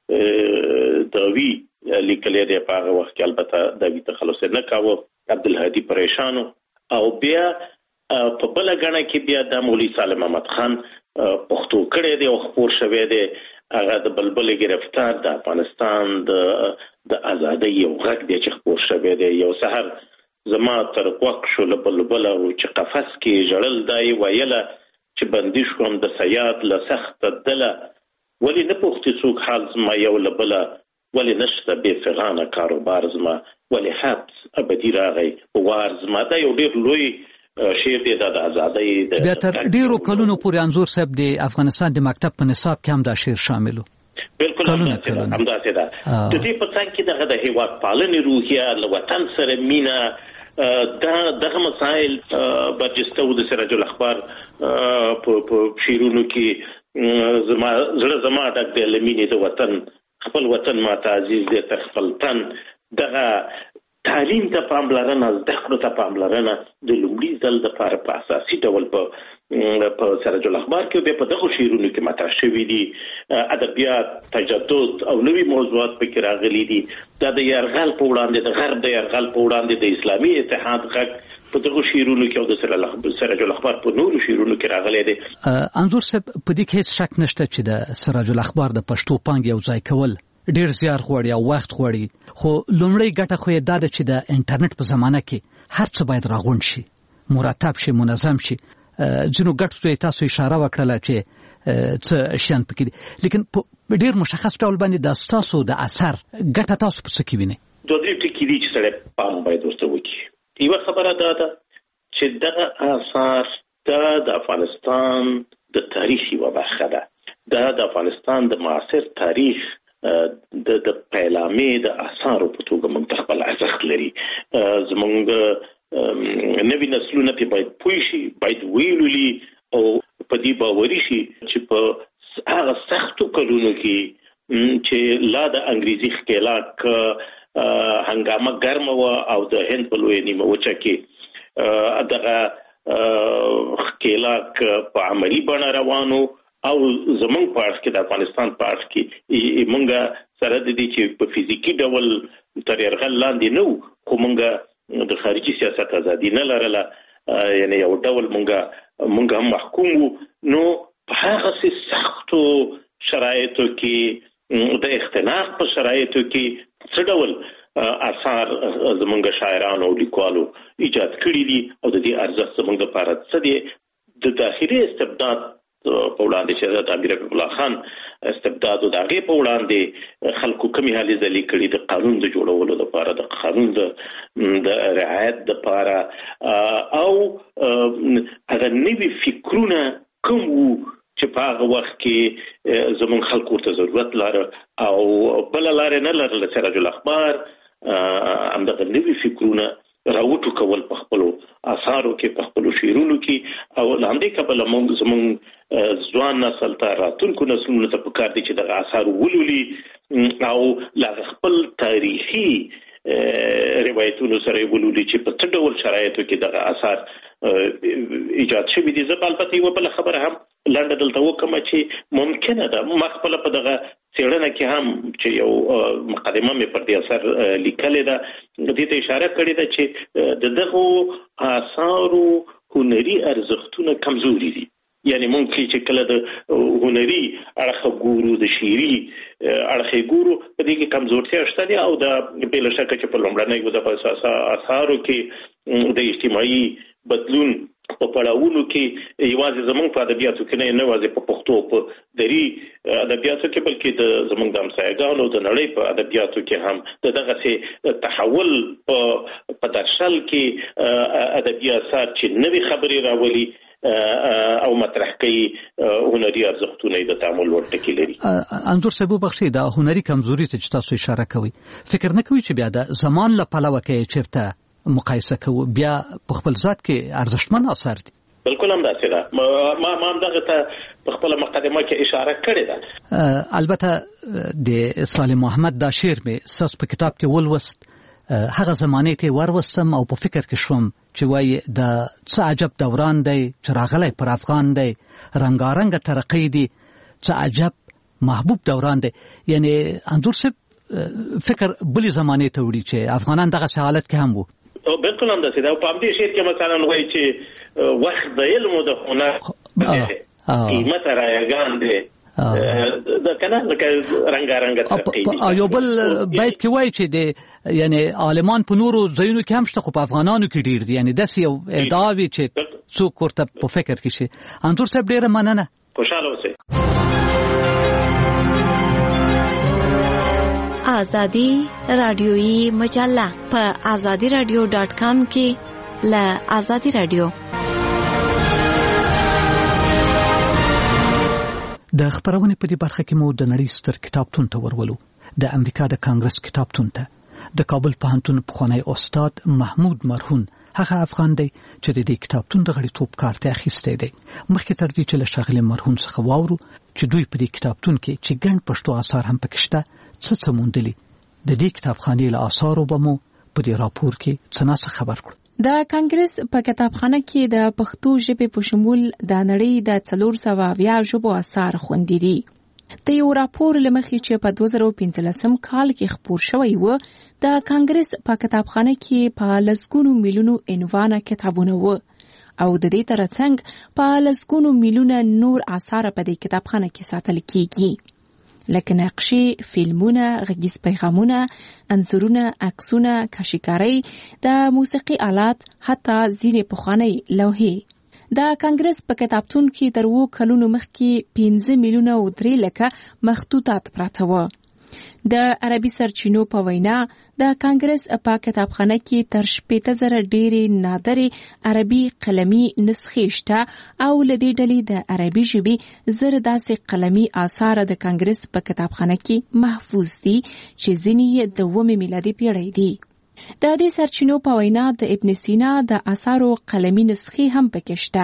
داوی لیکلی دی په هغه وخت کې البته داوی تخلص نه کاوه عبدالهادي پریشانو او بیا په بله ګڼه کې بیا د مولوي سالم احمد خان پښتو کړی دی او خپور شوی دی. هغه د بلبل گرفتار د افغانستان د ازادۍ یو غږ دی چې خپور شوی دی. یو سحر زما تر کوک شو له بلبله او چې قفس کې ژړل دای ویله چې بندي شوم د سیاد له سخته دله ولې نه پوښتې څوک حال زما یو له بله ولې نشته بې فغانه کاروبار زما ولې حبس ابدي راغی وار زما. دا یو ډېر لوی شعر دی د ازادۍ بیا تر ډېرو کلونو پورې انځور صاحب د افغانستان د مکتب په نصاب کې هم دا شعر شامل و. بالکل همداسې ده. د دې په څنګ کې دغه د هېواد پالنې روحیه له وطن سره مینه دغه مسایل برجسته و د سراج الاخبار په شعرونو کې. زړه زما ډک دی له مینې د وطن خپل وطن ماته عزیز دی تر خپل تن. دغه تعلیم ته پاملرنه زده کړو ته پاملرنه د لومړي ځل دپاره په اساسي ډول په سراج الاخبار کې بیا په دغو شعرونو کې مطرح شوي دي. ادبیات تجدد او نوي موضوعات پکې راغلي دي. دا د یرغل په وړاندې د غرب د یرغل په وړاندې د اسلامي اتحاد غږ په دغو شعرونو کې او د سراج الاخبار په نورو شعرونو کې راغلی دی. انځور صاحب په دې کې هیڅ شک نشته چې د سراج الاخبار د پښتو پانګې یو ځای کول ډیر زیار غواړي او وخت غواړي خو لومړی ګټه خو یې دا ده چې د انټرنیټ په زمانه کې هر څه باید راغونډ شي مرتب شي منظم شي. ځینو ګټو ته تاسو اشاره وکړله چې څه شیان پکې دي لیکن په ډیر مشخص ډول باندې د ستاسو د اثر ګټه تاسو په څه کې وینئ؟ دوه درې ټکي دي چې سړی پام باید ورته وکړي. یوه خبره دا ده چې دغه اثار دا د افغانستان د تاریخ یوه برخه ده. دا د افغانستان د معاصر تاریخ د پیلامې د اثارو په توګه موږ ته خپل ارزښت لري. زموږ نوي نسلونه پرې باید پوه شي باید ویلولي او په دې باوري شي چې په هغه سختو کلونو کې چې لا د انګریزي ښکېلاک هنګامه ګرمه وه او د هند په لویه نیمه وچه کې دغه ښکېلاک په عملي بڼه روانو او زمونږ په اړخ کې د افغانستان په اړخ کې مونږ سره د دې چې په فزیکي ډول تر یرغل لاندې نه وو خو مونږ د خارجي سیاست ازادي نه لرله یعنی یو ډول مونږ هم محکوم وو. نو په هغسې سختو شرایطو کې د اختناق په شرایطو کې څه ډول اثار زمونږ شاعرانو او لیکوالو ایجاد کړي دي او د دې ارزښت زمونږ لپاره څه دی. د داخلي استبداد په وړاندې چې د امیر حبیب الله خان استبداد او د هغې په وړاندې خلکو کمې هلې ځلې کړي د قانون د جوړولو لپاره د قانون د رعایت لپاره او هغه نوي فکرونه کوم وو چې په هغه وخت کې زموږ خلکو ورته ضرورت لاره او بله لاره نه لرله. سراج الاخبار همدغه نوي فکرونه راوټو کول په خپلو اثارو کې په خپلو شعرونو کې او له همدې کبله زموږ ځوان نسل ته راتلونکو نسلونو ته پکار دي چې دغه اثار ولولي او له خپل تاریخي روایتونو سره ولولي چې په څه ډول شرایطو کې دغه اثار ایجاد شوي دي. زه البته یوه بله خبره هم لنډه دلته وکړم چې ممکنه ده ما خپله په دغه څېړنه کې هم چې یو مقدمه مې پر دې اثر لیکلې ده، دې ته اشاره کړې ده چې دغه آثارو هنري ارزښتونه کمزوري دي. یعنی مونږ چې کله د هنري اړخ ګورو، د شعري اړخ ګورو، په دې کې کمزورتیا شته دي او د بل شک چې په لومړنۍ د آثارو کې د اجتماعي بدلون په پړاوونو کې یوازې زمونږ په ادبیاتو کې نه یوازې په پښتو په دري ادبیاتو کې بلکې د زمونږ د همسایګانو د نړۍ په ادبیاتو کې هم دغه څه تحول په درشل کې ادبي اثار چې نوې خبرې راولي او مطرح کوي هنري ارزښتونه د تعامل ورټکی لري. انظور صاحب بخشي دا هنري کمزوري ته چې تاسو اشاره کوي، فکر نه کوي چې بیا د زمان له پلوه کې چیرته مقایسه کوو بیا په خپل ذات کې ارزښتمن اثر دي؟ بالکل هم داسې ده. ما هم دغه ته په خپل مقدمه کې اشاره کړې ده. البته د سالم محمد دا شعر مې ساس په کتاب کې ولوست، هغه زمانه ته وروستم او په فکر کې شوم چې وای د څه عجب دوران دی چې راغلی پر افغان دی، رنگارنګ ترقی دی، څه عجب محبوب دوران دی. یعنی انظور صاحب فکر بلی زمانه ته وړي چې افغانان دغه حالت کې هم وو. بالکل هم داسې ده. په همدې شعر کې مثلا وایي چې وخت د علم او د هنر قیمت رایگان دی، دا کنه لکه رنگارنګ ترقی دی. یو بل بیت کې وایي چې د یعنی عالمان په نورو ځایونو کې هم شته خو په افغانانو کې ډیر دي. یعنی داسې یو ادعا وي چې څوک ورته په فکر کې شي. انظور صاحب ډیره مننه. خوشاله اوسئ. آزادی رادیویی مجله په azadiradio.com کې ل آزادی رادیو. د خبرونه په دې برخه کې مو د نړۍ ستر کتابتون ته ورولو. د امریکا د کانګرس کتابتون ته د کابل پوهنتون پخوانی استاد محمود مرهون، هغه افغان دی چې د دې کتابتون د غړیتوب کارت اخیستی دی. مخکې تر دې چې له ښاغلي مرهون څخه واورو چې دوی په دې کتابتون کې چې ګڼ پښتو آثار هم پکې شته څه موندلي، د دې کتابخانې له آثارو به مو په دې راپور کې څه خبر کړو. د کانګرس په کتابخانه کې د پښتو ژبې په شمول د نړۍ د 420 ژبو آثار خوندي دي. د یو راپور لمخې چې په 2015 کال کې خپور شوی و، د کانګرس په کتابخانه کې په لسګونو میلیونو عنوانه کتابونه و او د دې ترڅنګ په لسګونو میلیونه نور آثار په دې کتابخانه کې ساتل کیږي، لکه نقشې، فلمونه، غږیز پیغامونه، انځورونه، عکسونه، کشیکاری، د موسیقي آلات، حتی ځینې پخوانۍ لوحې. د کانګرس په کتابتون کې تر 2 کلونو مخکې 15 میلیونه او 3 لکه مخطوطات پراته و. د عربي سرچینو په وینا د کانګرس په کتابخانه کې تر 80,000 ډېرې نادرې عربي قلمي نسخې شته او له دې ډلې د عربي ژبې زر داسې قلمي آثار د کانګرس په کتابخانه کې محفوظ دي چې ځینې یې د 9 میلادي پیړۍ دي. د دې سرچینو په وینا د ابن سینا د آثارو قلمي نسخې هم پکې شته.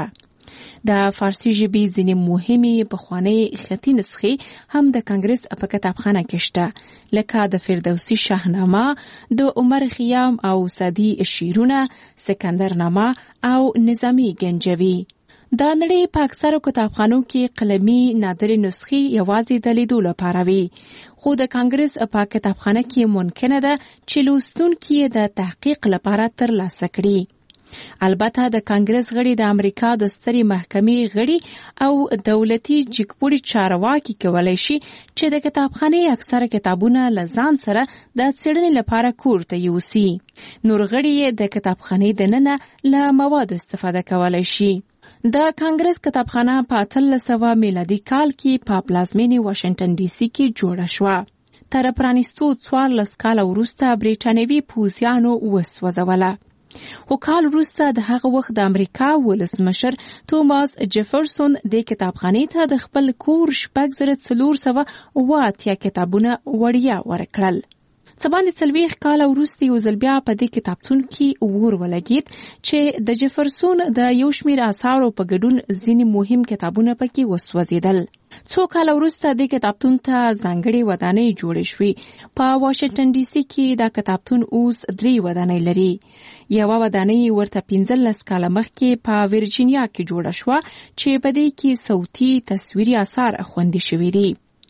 د فارسی ژبې ځینې مهمې پخوانۍ خطي نسخې هم د کانګرس په کتابخانه کې شته، لکه د فردوسي شاهنامه، د عمر خیام او سعدي شعرونه، سکندرنامه او نظامی گنجوي. د نړۍ په اکثرو کتابخانو کې قلمي نادرې نسخې یوازې د لیدو لپاره وي، خو د کانګرس په کتابخانه کې ممکنه ده چې لوستونکي د تحقیق لپاره ترلاسه کړي. البته د کانګرس غړي د امریکا د سترې محکمې غړي او دولتي جګپوړي چارواکي کولای شي چې د کتابخانې اکثره کتابونه لزان سره د څېړنې لپاره کور ته یوسي. نور غړي د کتابخانې دننه له مواد استفاده کولای شي. د کانګرس کتابخانه په 1300 میلادي کال کې په پلازمینې واشنگټن ډي سي کې جوړه شوه. تر پرانیستو 14 کال وروسته بریټانوي پوځیانو وسوځوله. خو کال وروسته د هغه وخت د امریکا ولسمشر توماس جیفرسون د کتابخانې ته د خپل کور 4,480 کتابونه وړیا ورکړل. څه باندې 40 کال وروسته یو ځل بیا په دې کتابتون کې اور ولګید چې د جیفرسون د یو شمېر آثارو په ګډون ځینې مهم کتابونه پکې وسوځېدل. څو کال وروسته د کتابتون ته ځانګړې ودانۍ جوړې شوې. په واشنگټن ډي سي کې دا کتابتون اوس 3 ودانۍ لري. یوه ودانۍ ورته 15 کال مخکې په ورجینیا کې جوړه شوه چې په دې کې صوتي تصویري آثار خوندي شوي دي.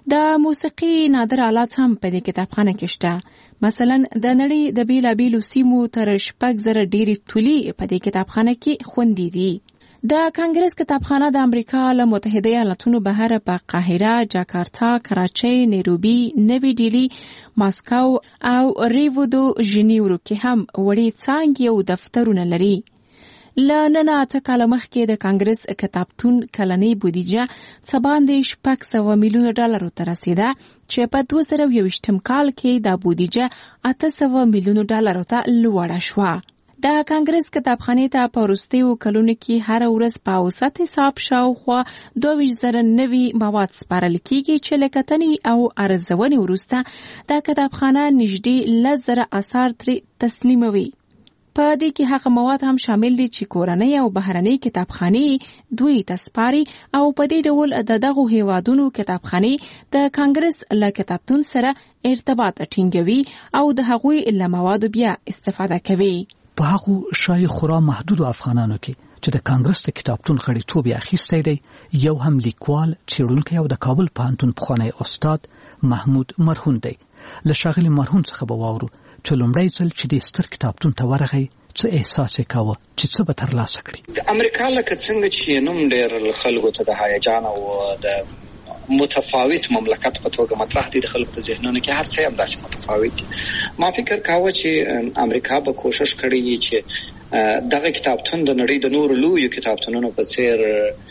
د موسیقي نادر آلات هم په دې کتابخانه کې شته. مثلا د نړۍ د بیلابیلو سیمو تر 6,000 ډېرې تولي په دې کتابخانه کې خوندي دي. د کانګرس کتابخانه د امریکا له متحده ایالاتونو بهر په قاهره، جاکارتا، کراچۍ، نیروبي، نوي ډیلی، ماسکو او ریو دو ژنیورو کې هم وړې څانګې او دفترونه لري. له نن 8 کاله مخکې د کانګرس کتابتون کلنۍ بودیجه څه باندې $600 میلیونه ته رسیده چې په 2021 کال کې د بودیجه $800 میلیونه ته لوړه شوه. د کانګرس کتابخانې ته په وروستیو کلونو کې هر ورځ په اوسط حساب شاوخوا 22,000 نوي مواد سپارل کیږي چې له کتنې او ارزونې وروسته د کتابخانه نږدې 10,000 اثار ترې تسلیموي. په دې کې هغه مواد هم شامل دي چې کورنۍ او بهرنۍ کتابخانې دوی تسپاري او په دې ډول د دغو هیوادونو کتابخانې د کانګرس له کتابتون سره ارتباط ټینګوي او د هغوی له موادو بیا استفاده کوي. په هغو شای خورا محدودو افغانانو کې چې د کانګرس د کتابتون غړیتوب یې اخیستی دی، یو هم لیکوال، څېړونکی او د کابل پوهنتون پخوانی استاد محمود مرهون دی. له ښاغلي مرهون څخه به واورو چې لومړی ځل چې د ستر کتابتون ته ورغی څه احساس یې کاوه چې څه به ترلاسه کړي. د امریکا لکه څنګه چې نوم ډېر خلکو ته د هیجان او د متفاوت مملکت په توګه مطرح دي د خلکو په ذهنونو کې، هر څه هم داسې متفاوت دي. ما فکر کاوه چې امریکا به کوشش کړی چې دغه کتابتون د نړۍ د نورو لویو کتابتونونو په څیر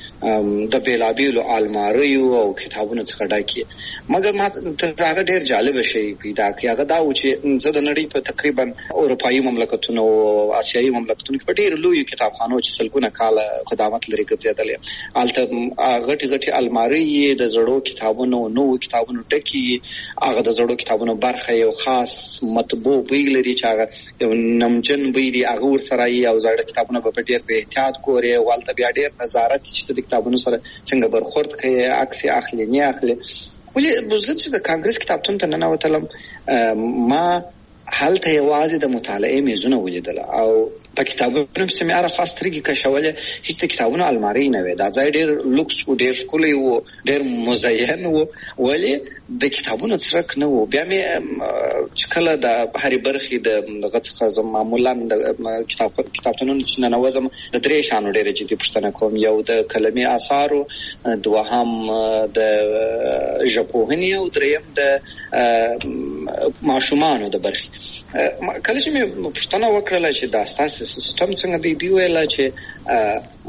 د بیلابیلو الماریو او کتابونو څخه ډکي، مګر ما تر هغه ډېر جالب شی پیدا کړ. هغه دا و چې زه د نړۍ په تقریبا اروپایي مملکتونو او آسیایي مملکتونو کې په ډېر لویو کتابخانو چې سلګونه کال خدمات لري ګرځېدلې، هلته غټي الماری د زړو کتابونو نو کتابونو ډکي، هغه د زړو کتابونو برخه یو خاص مطبوع بوی لري چې هغه یو نمجن بوی دی، هغه ورسره او زړه کتابونه په ډېر په احتیاط ګوري، والته بیا ډېر نظارت چې د کتابونو سره څنګه برخورد کوي، عکس اخلي نه اخلي. ولې زه چې د کانګرس کتابتون ته ننوتلم ما هلته یوازې د مطالعې میزونه ولیدل او په کتابونو په سیمه خاص طریقې کښولې، هیڅ د کتابونو الماری نه وي. دا ځای ډېر لوکس و، ډېر ښکلی و، ډېر مزین و، ولې د کتابونو څرک نه و. بیا مې چې کله د هرې برخې د دغه څخه معمولا د کتابتونونو چې ننوځم د 3 شیانو ډېره جدي پوښتنه کوم. یو د کلمي اثارو، دوهم د ژبپوهنې او دریم د ماشومانو د برخې. کله چې مې پوښتنه وکړله چې دا ستاسو سیستم څنګه دی، دوی ویل چې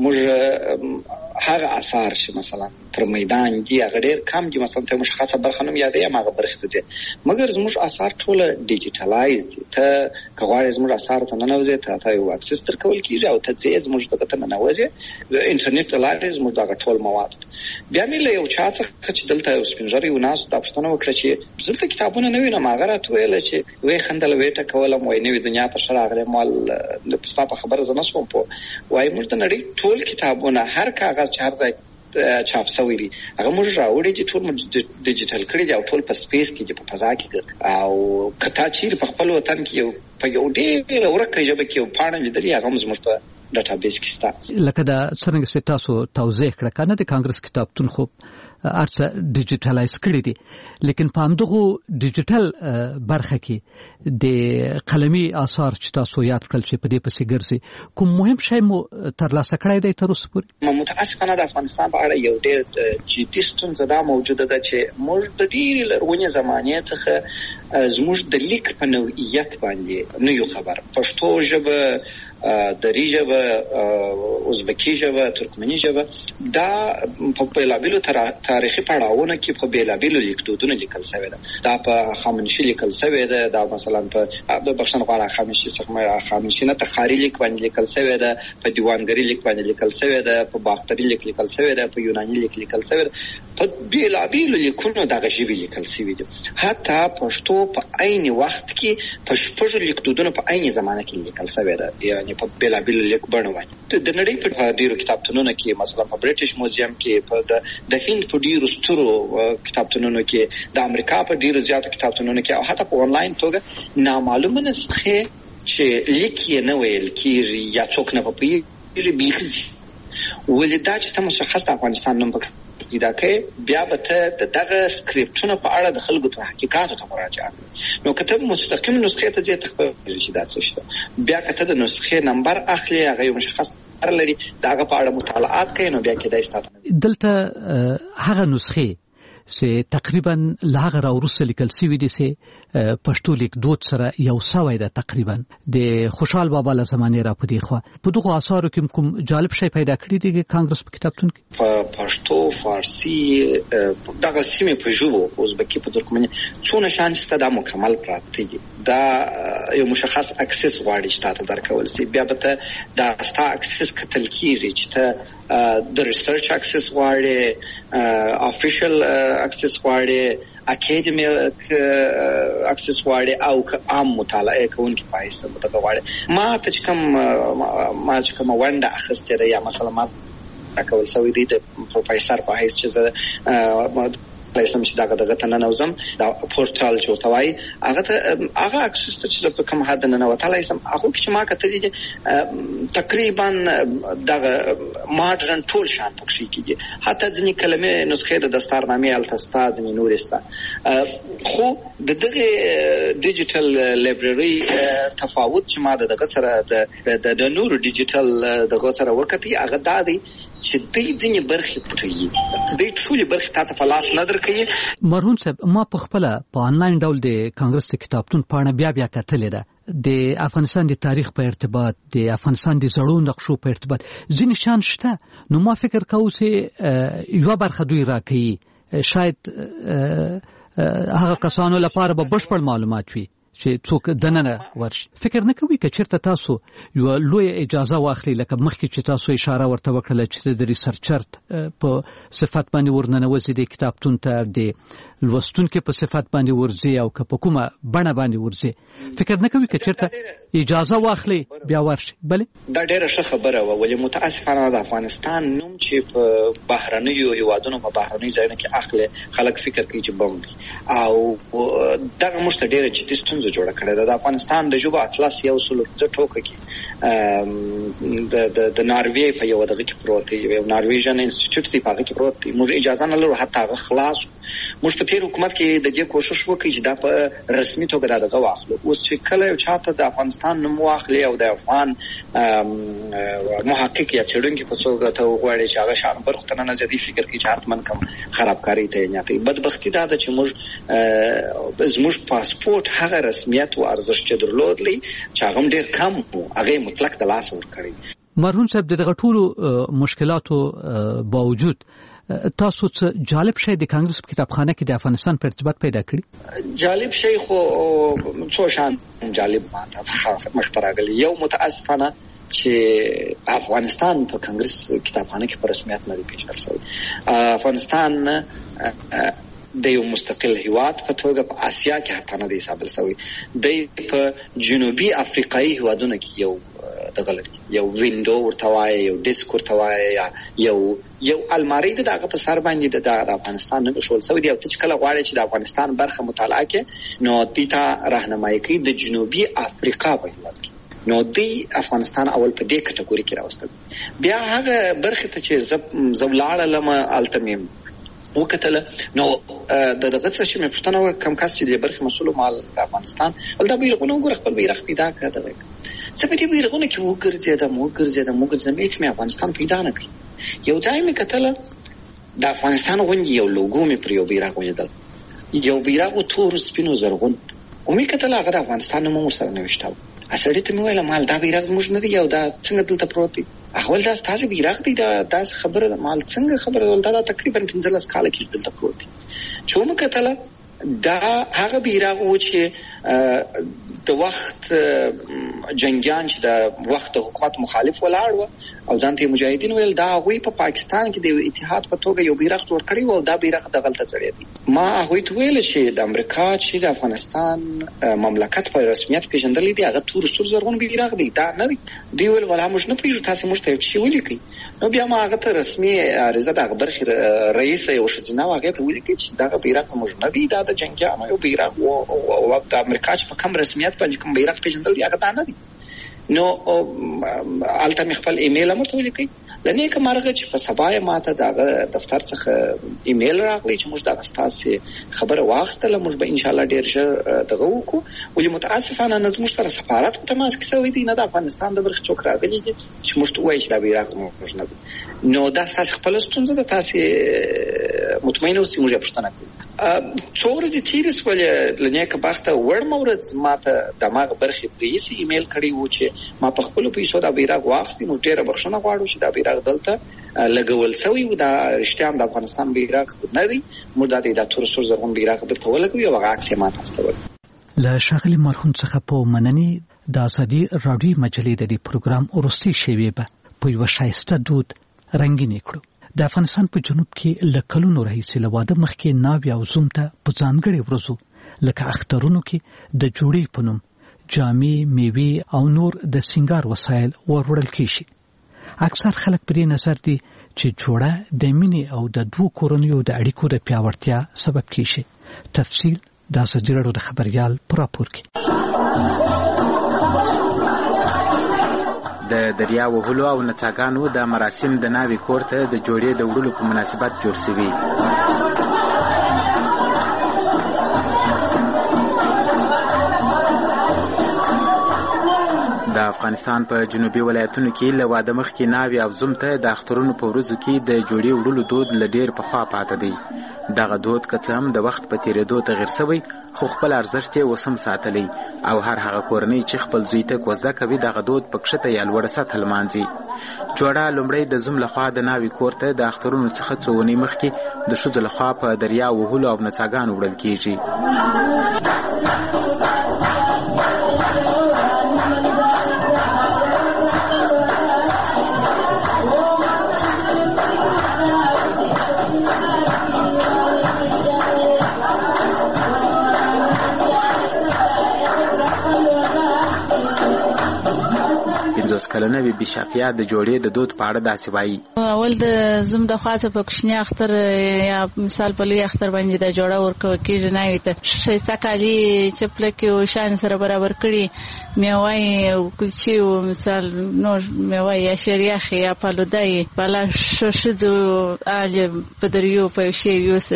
موږ هغه اثار چې مثلا پر میدان دي هغه ډېر کم دي، مثلا ته مشخصه برخه نوم یادې هم هغه برخه دي، مګر زموږ اثار ټول ډیجیټلایز دي. ته که غواړې زموږ اثار ته ننوځې ته یو اکسس درکول کېږي او ته ځې زموږ دغه ته ننوځې، د انټرنیټ له لارې زموږ دغه ټول مواد. بیا مې له یو چا څخه چې دلته یو سپین ږیری وناست دا پوښتنه وکړه چې زه دلته کتابونه نه وینم. هغه راته ویل چې وایي خندل ویې ټکولم، وایي نوې دنیا ته ښه راغلی مال ستا په خبره زه نه شوم پوه. وایي موږ د نړۍ ټول کتابونه هر کاغذ چې هر ځای چاپ شوی دي هغه موږ راوړي چې ټول ډیجیټل کړي دي او ټول په سپیس کې دي، په فضا کې. او کته چیر په خپل وطن کې یو په یو ډېر ورکه ژبه کې یو پاڼه لیدلې هغه زموږ په ډاټابیس کې شته. لکه دا څنګه چې تاسو توضیح کړه کنه د کانګرس کتابتون خو ارڅه ډیجیټلایز کړی دي، لیکن په همدغه ډیجیټل برخه کې د قلمي آثار چې تاسو یاد کړل چې په دې پسې ګرځي، کوم مهم شی مو ترلاسه کړی دی تر اوسه پورې؟ متاسفانه د افغانستان په اړه یو ډېر جدي ستونزه دا موجوده ده چې موږ د ډېرې لرغونې زمانې څخه زموږ د لیک په نوعیت باندې نه یو خبر. پښتو ژبه، دری ژبه، ازبکی ژبه، ترکمني ژبه، دا په بیلابیلو تاریخي پړاوونو کې په بیلابیلو لیکدودونو لیکل شوی ده. دا په خامنشي لیکل شوی ده، دا مثلا په د بخښنه غواړم خامنشي څخه خامنشي نه تخاری لیک باندې لیکل شوی ده، په دیوانګری لیک باندې لیکل شوی ده، په باختري لیک لیکل شوی ده، په یوناني لیک لیکل شوی ده، په بیلابیلو لیکونو دغه ژبې لیکل شوی دي. حتی پښتو په عین وخت کې په شپږ لیکدودونو په عین زمانه کې لیکل شوی ده، یعنی په بیلابیلو لیک بڼه باندې. د نړۍ په ډیرو کتابتونونو کې مثلا په برټش موزیم کې، په د هند په ډیرو سترو کتابتونونو کې، د امریکا په ډیرو زیاتو کتابتونونو کې او حتی په آنلاین توګه نامعلومه نسخه چې لیک یې نه ویل کېږي یا څوک نه پوهېږي بیخي. ولې دا چې ته مشخص د افغانستان نوم پیدا کړي بیا به ته دغه سکرپټونه په اړه د خلکو تحقیقاتو ته مراجعه کوي. نو کته مستقیم نسخې ته ځې تخپل شي دا څه شته بیا کته د نسخې نمبر اخلي هغه یو مشخص لري داغه په اړه مطالعات کوي نو بیا کې د استاد دلته هغه نسخې چې تقریبا لاغه راورسه لیکل سوي دي چې پښتو لیک دود سره یو سوي ده تقریبا د خوشحال بابا له زمانه را پدې خو په دغه آثارو کې کوم جالب شی پیدا کړی دی کانګرس په کتابتون کې په پښتو فارسی دغه سیمه په ژبو ازبکی په ترکمني څونه شان چې دا مکمل پراته دي دا یو مشخص اکسس غواړي چې تاسو درکول سي بیا به دا ستا اکسس کتل کیږي چې ته د ریسرچ اکسس غواړي افیشل اکسس غواړي اکیډمیک اکسس غواړي او عام مطالعه کوونکي پایسته غواړي ما چې کوم ونده اخسته ده یا مثلا ما راکول سوي دي د پروفیسور په حیث چې لایسم چې دغه ته نه نوزم دا پورتال جوړوي هغه اکسس چې په کوم حد نه نوته لایسم هغه چې ما کتلی دي تقریبا دغه ماډرن ټول شان پکې کیږي حتی ځینې کلمې نسخې د دستارنامې التستا ځینې نورستا خو دغه ډیجیټل لایبرری تفاوت چې ما دغه سره د نورو ډیجیټل دغه سره وکړي هغه دا دی چې دې ځینې برخې پټوي دې ټولې برخې تاسو په لاس نه درکې مرهون صاحب ما په خپل په انلاین ډول د کانګرس کتابتون پاڼه بیا کتلې ده د افغانستان د تاریخ په ارتباط د افغانستان د زړو نقشو په ارتباط ځینې شان شته نو ما فکر کوم چې یو برخه دوی راکې شاید هغه کسانو لپاره به بشپړ معلومات وي چې څوک دننه ورشي فکر نه کوي چې چیرته تاسو یو لوی اجازه واخلي لکه مخکې چې تاسو اشاره ورته وکړه چې د ریسرچر په صفات باندې ورننوځي د کتابتون ته د لوستونکو په صفات باندې ورځي او که په کومه بڼه باندې ورځي فکر نه کوي چې چیرته اجازه واخلي بیا ورشي بلې دا ډیره ښه خبره و ولې متاسفانه د افغانستان نوم چې په بهرنیو هیوادونو په بهرنیو ځایونو کې اخلي خلک فکر کوي چې بم دي او دغه مشته ډیره چې ستونزه جوړه کړې ده د افغانستان د ژبه اطلس یو سلو ټوکه کې د ناروی په یو دغه کې پروت دی یو نارویژن انسټیټیوټ دی په هغه کې پروت دی موږ اجازه نه لرو حتی هغه خلاص موږ په تیر حکومت کې د دې کوشش وکړي چې دا په رسمي توګه راغله واخلو اوس چې کله یو چاته د افغانستان نوم واخلي او د افغان محقق یا څېړونکي په څوګه ته وغواړي چې هغه شان برختنه نه زیاتې فکر کوي چې حتمن کوم خرابکاری ته نه کوي بدبختی دا چې موږ زموږ پاسپورت هغه رسمیت او ارزښت درلودلی چې هغه ډېر کم وو هغه مطلق د لاس ور کړی مرهون صاحب دغه ټول مشکلاتو باوجود تاسو څه جالب شی د کانګرس په کتابخانه کې د افغانستان په ارتباط پیدا کړی جالب شی خو څو شان جالب ماته مختراغلی یو متاسفانه چې افغانستان په کانګرس کتابخانه کې په رسمیت نه پیژندل شوی افغانستان د یو مستقل هیواد په توګه په آسیا کې حتی نه دی حساب شوی د په جنوبي افریقایي هیوادونو کې یو دغلري یو وینډو ورته وایي یو ډیسک ورته وایي یو الماری دغه په سر باندې د افغانستان نه شول سوي دی او چې کله غواړي چې د افغانستان برخه مطالعه کړي نو دیتا راهنمایي کوي د جنوبي افریقا په هیواد کې نو دی افغانستان اول په دې کټګوري کې راوستل بیا هغه برخه ته چې زولاړه لمه التمیم وکتل نو دغه څه چې مې پښتنه کم کس چې د برخه مسؤل مال افغانستان ول دا بیرغونه وګور خپل بیرغ پیدا کړه څه په دې بیرغونه کې وګرځیدم هیڅ مې افغانستان پیدا نه کړ یو ځای مې کتل د افغانستان غونډې یو لوګو مې پر یو بیرغ ولیدل یو بیرغ تور سپینو زرغون او مې کتل هغه د افغانستان نوم سره نوښتاو اسړی ته مې ویل مال دا بیرغ زموږ نه دی او دا څنګه دلته پروت دی اول دا تاسو بیرغ دی دا خبره مال څنګه خبره ول دا تقریبا 15 کال کې دلته پروت دی چې موږ کتل دا هغه بیرغ و چې د وخت جنگیان چې د وخت حکومت مخالف ولاړ و او ځانته مجاهدین ویل دا غوي په پاکستان کې د اتحاد په توګه یو بیرغ جوړ کړی و او دا بیرغ د غلطه چړې دی ما هغه ته ویل چې د امریکا چې د افغانستان مملکت په رسمیت پیژندلې دی هغه تور سور زرغون بیرغ دی دا نه دی ویل ولا موږ نه پیژو تاسو موږ ته شي ولیکي نو بیا ما هغه ته رسمي عریضه د برخه رئیس یو شتنه هغه ته ولیکي چې دا بیرغ موږ نه دی دا د جنگیانو یو بیرغ او د امریکا چې په کوم رسمیت باندې کوم بیرغ پیژندل دی هغه دا نه دی نو الته مې خپل ایمیل هم ته ولیکي لنیک مرغه چې په سبا ماته دا دفتر څخه ایمیل راغلی چې موږ دا ستاسو خبره واخستله، موږ به ان شاء الله ډیر ژر دغه وکړو. ولې متاسفانه نظم سره سفارت په تماس کې سوی دی، نه د افغانستان د برخې څوک راغلي دي چې موږ ته وایي چې دا بیرغ موږ نه دی. نو دا تاسو خپل ستونزه ده، تاسو مطمئن اوسئ موږ پښتنه کوو. څو ورځې تیرې سولې لنیک بخته وړ مورد ماته دماغ برخې پریسي ایمیل کړی و چې ما په خپل پیسو دا بیرغ واخستې، موږ ډیره بخښنه غواړو چې دا بیرغ دلته لګول شوی و. دا رښتیا هم د افغانستان بیرغ نه دی، موږ دا تور سور زرغون بیرغ درته ولګوي او هغه عکس یې ماته استول. له ښاغلي مرحوم څخه په مننې د ازادي راډیو مجلې د دې پروګرام وروستۍ شیبې به په یوه ښایسته دود رنګینې کړو. د افغانستان په جنوب کې له کلونو راهیسې له واده مخکې ناوې او زوم ته په ځانګړې ورځو لکه اخترونو کې د جوړې په نوم جامې، میوې او نور د سینګار وسایل وروړل کېږي. اکثر خلک په دې نظر دي چې جوړه د مینې او د دوو کورنیو د اړیکو د پیاوړتیا سبب کېږي. تفصیل د ازادي راډیو د خبریال په راپور کې. د دریا وهلو او نڅاګانو د مراسم د ناوې کور ته د جوړې د وړلو په مناسبت جوړ شوي. د افغانستان په جنوبي ولایتونو کې له واده مخکې ناوې او زوم ته د اخترونو په ورځو کې د جوړې وړلو دود له ډېر پخوا پاته دی. دغه دود که څه هم د وخت په تېرېدو تغیر شوی، خو خپل ارزښت یې اوس هم ساتلی او هر هغه کورنۍ چې خپل زوی ته کوزده کوي دغه دود په کښته یا لوړه سطحه لمانځي. جوړه لومړی د زوم لخوا د ناوې کور ته د اخترونو څخه څو اونۍ مخکې د ښځو لخوا په دریا وهلو او نڅاګانو وړل کېږي. کلنه بي شافیا د جوړې د دود په اړه داسې وایي. اول د زوم د خواته په کوچنی اختر یا مثال په لوی اختر باندې د جوړه ورکو کېږي، نه وي ته ښایسته کالي چپلکې او شان سره برابر کړي، میوای او کلچې او مثال نور میوای یا شریخ یا پالودای بالا شوشدو اله په دریو په شی یوس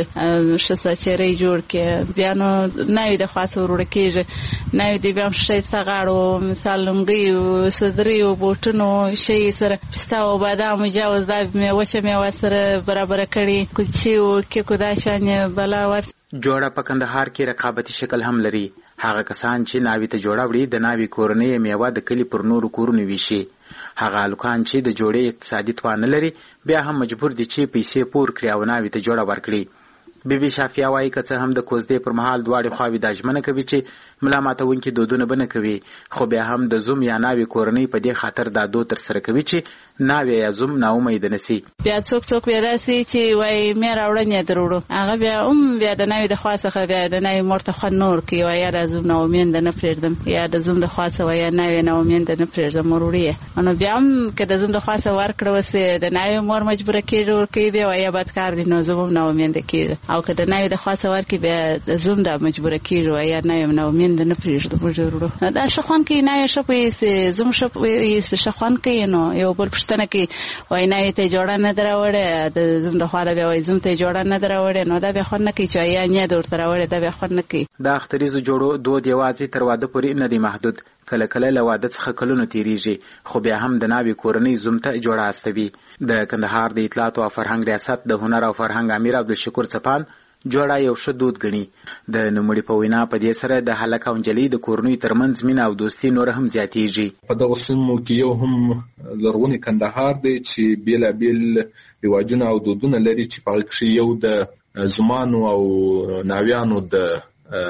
شساچرې جوړ کې بیا نو نه وي د خواته ورکو کېږي، نه وي د بیا ښایسته غاړو مثال لنګي او صدري او بوټونو شي سره پستا او بادام مجاوز دا میوه میوه سره برابر کړي، کلچې او کیکو دا شان بالا ور. جوړه په کندهار کې رقابتي شکل هم لري. هغه کسان چې ناوې ته جوړه وړي د ناوې کورنۍ میوه د کلي پر نورو کورونو ویشي. هغه هلکان چې د جوړې اقتصادي توان نه لري بیا هم مجبور دي چې پیسې پور کړي او ناوې ته جوړه ورکړي. بي شافیا وایي که څه هم د کوزدې پر مهال دواړې خواوې دا ژمنه کوي چې ملا ماتونکي دودونه به نه کوي، خو بیا هم د زوم یا ناوې کورنۍ په دې خاطر دا دود ترسره کوي چې ناوې یا زوم ناامیده نه سي. بیا څوک بیا داسې چې وایي مې راوړنې دروړو، هغه بیا د ناوې د خوا څخه بیا د ناوې مور ته خوند نور کوي، وایي یا د زوم ناامیده نه پرېږدم، یا د زوم د خوا څخه وایي ناوې ناامیده نه پرېږدم وروړي. نو بیا هم که د زوم د خوا څخه ورکړه وسې د ناوې مور مجبوره کېږي ورکوي، بیا وایي بدکار دی نو زوم هم ناامیده کېږي، او که د ناوې د خوا څخه ورکړي بیا د زوم د مجبوره کېږي وایي یا ناوې ناامیده نه پرېږدم وروړو. دا شخوان کې ناوې شپې زوم شپې شخوان کې نو یو بل پښتنه کې وای نه ته جوړه نه دراوړې د زوم د خوا د بیا وای زوم ته جوړه نه دراوړې، نو دا به خو نه کوي چې یا نه دور تراوړې دا به خو نه کوي. د اختریزو جوړو دود یوازې تر واده پورې نه دی محدود، کله کله له واده څخه کلونه تیریږي، خو بیا هم د ناوې کورنۍ زوم ته جوړه استوي. د کندهار د اطلاعات او فرهنګ ریاست د هنر او فرهنګ امیر عبدالشکور څپان جوړه یو ښه دود ګڼي. د نوموړي په وینا په دې سره د هلک او نجلۍ د کورنیو ترمنځ مینه او دوستي نور هم زیاتیږي. په دغه سیمو کې یو هم لرغونی کندهار دی چې بیلابیل رواجونه او دودونه لري چې په هغه کې یو د زمانو او ناویانو د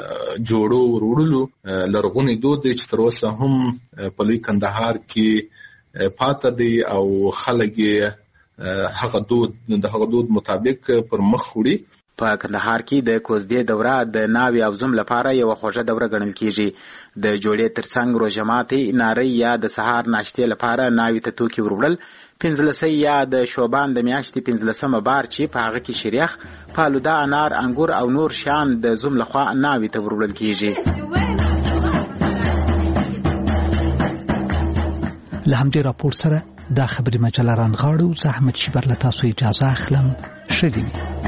جوړو وروړلو لرغونی دود دی چې تر اوسه هم په لوی کندهار کې پاته دی او خلک هغه دود مطابق پر مخ وړي. په کندهار کې د کوزدې دوره د ناوې او زوم لپاره یو خوږه دوره ګڼل کېږي. د جوړې ترڅنګ روژه ماتي، ناري یا د سهار ناشتې لپاره ناوې ته توکي وروړل، پنځلسۍ یا د شوبان د میاشتې 15مه بار چې په هغه کې شریخ، فالوده، انار، انګور او نور شیان د زوم لخوا ناوې ته وروړل کېږي. له همدې راپور سره دا خبري مجله رانغاړو. زه احمد شیبر له تاسو اجازه اخلم. ښه دې وي.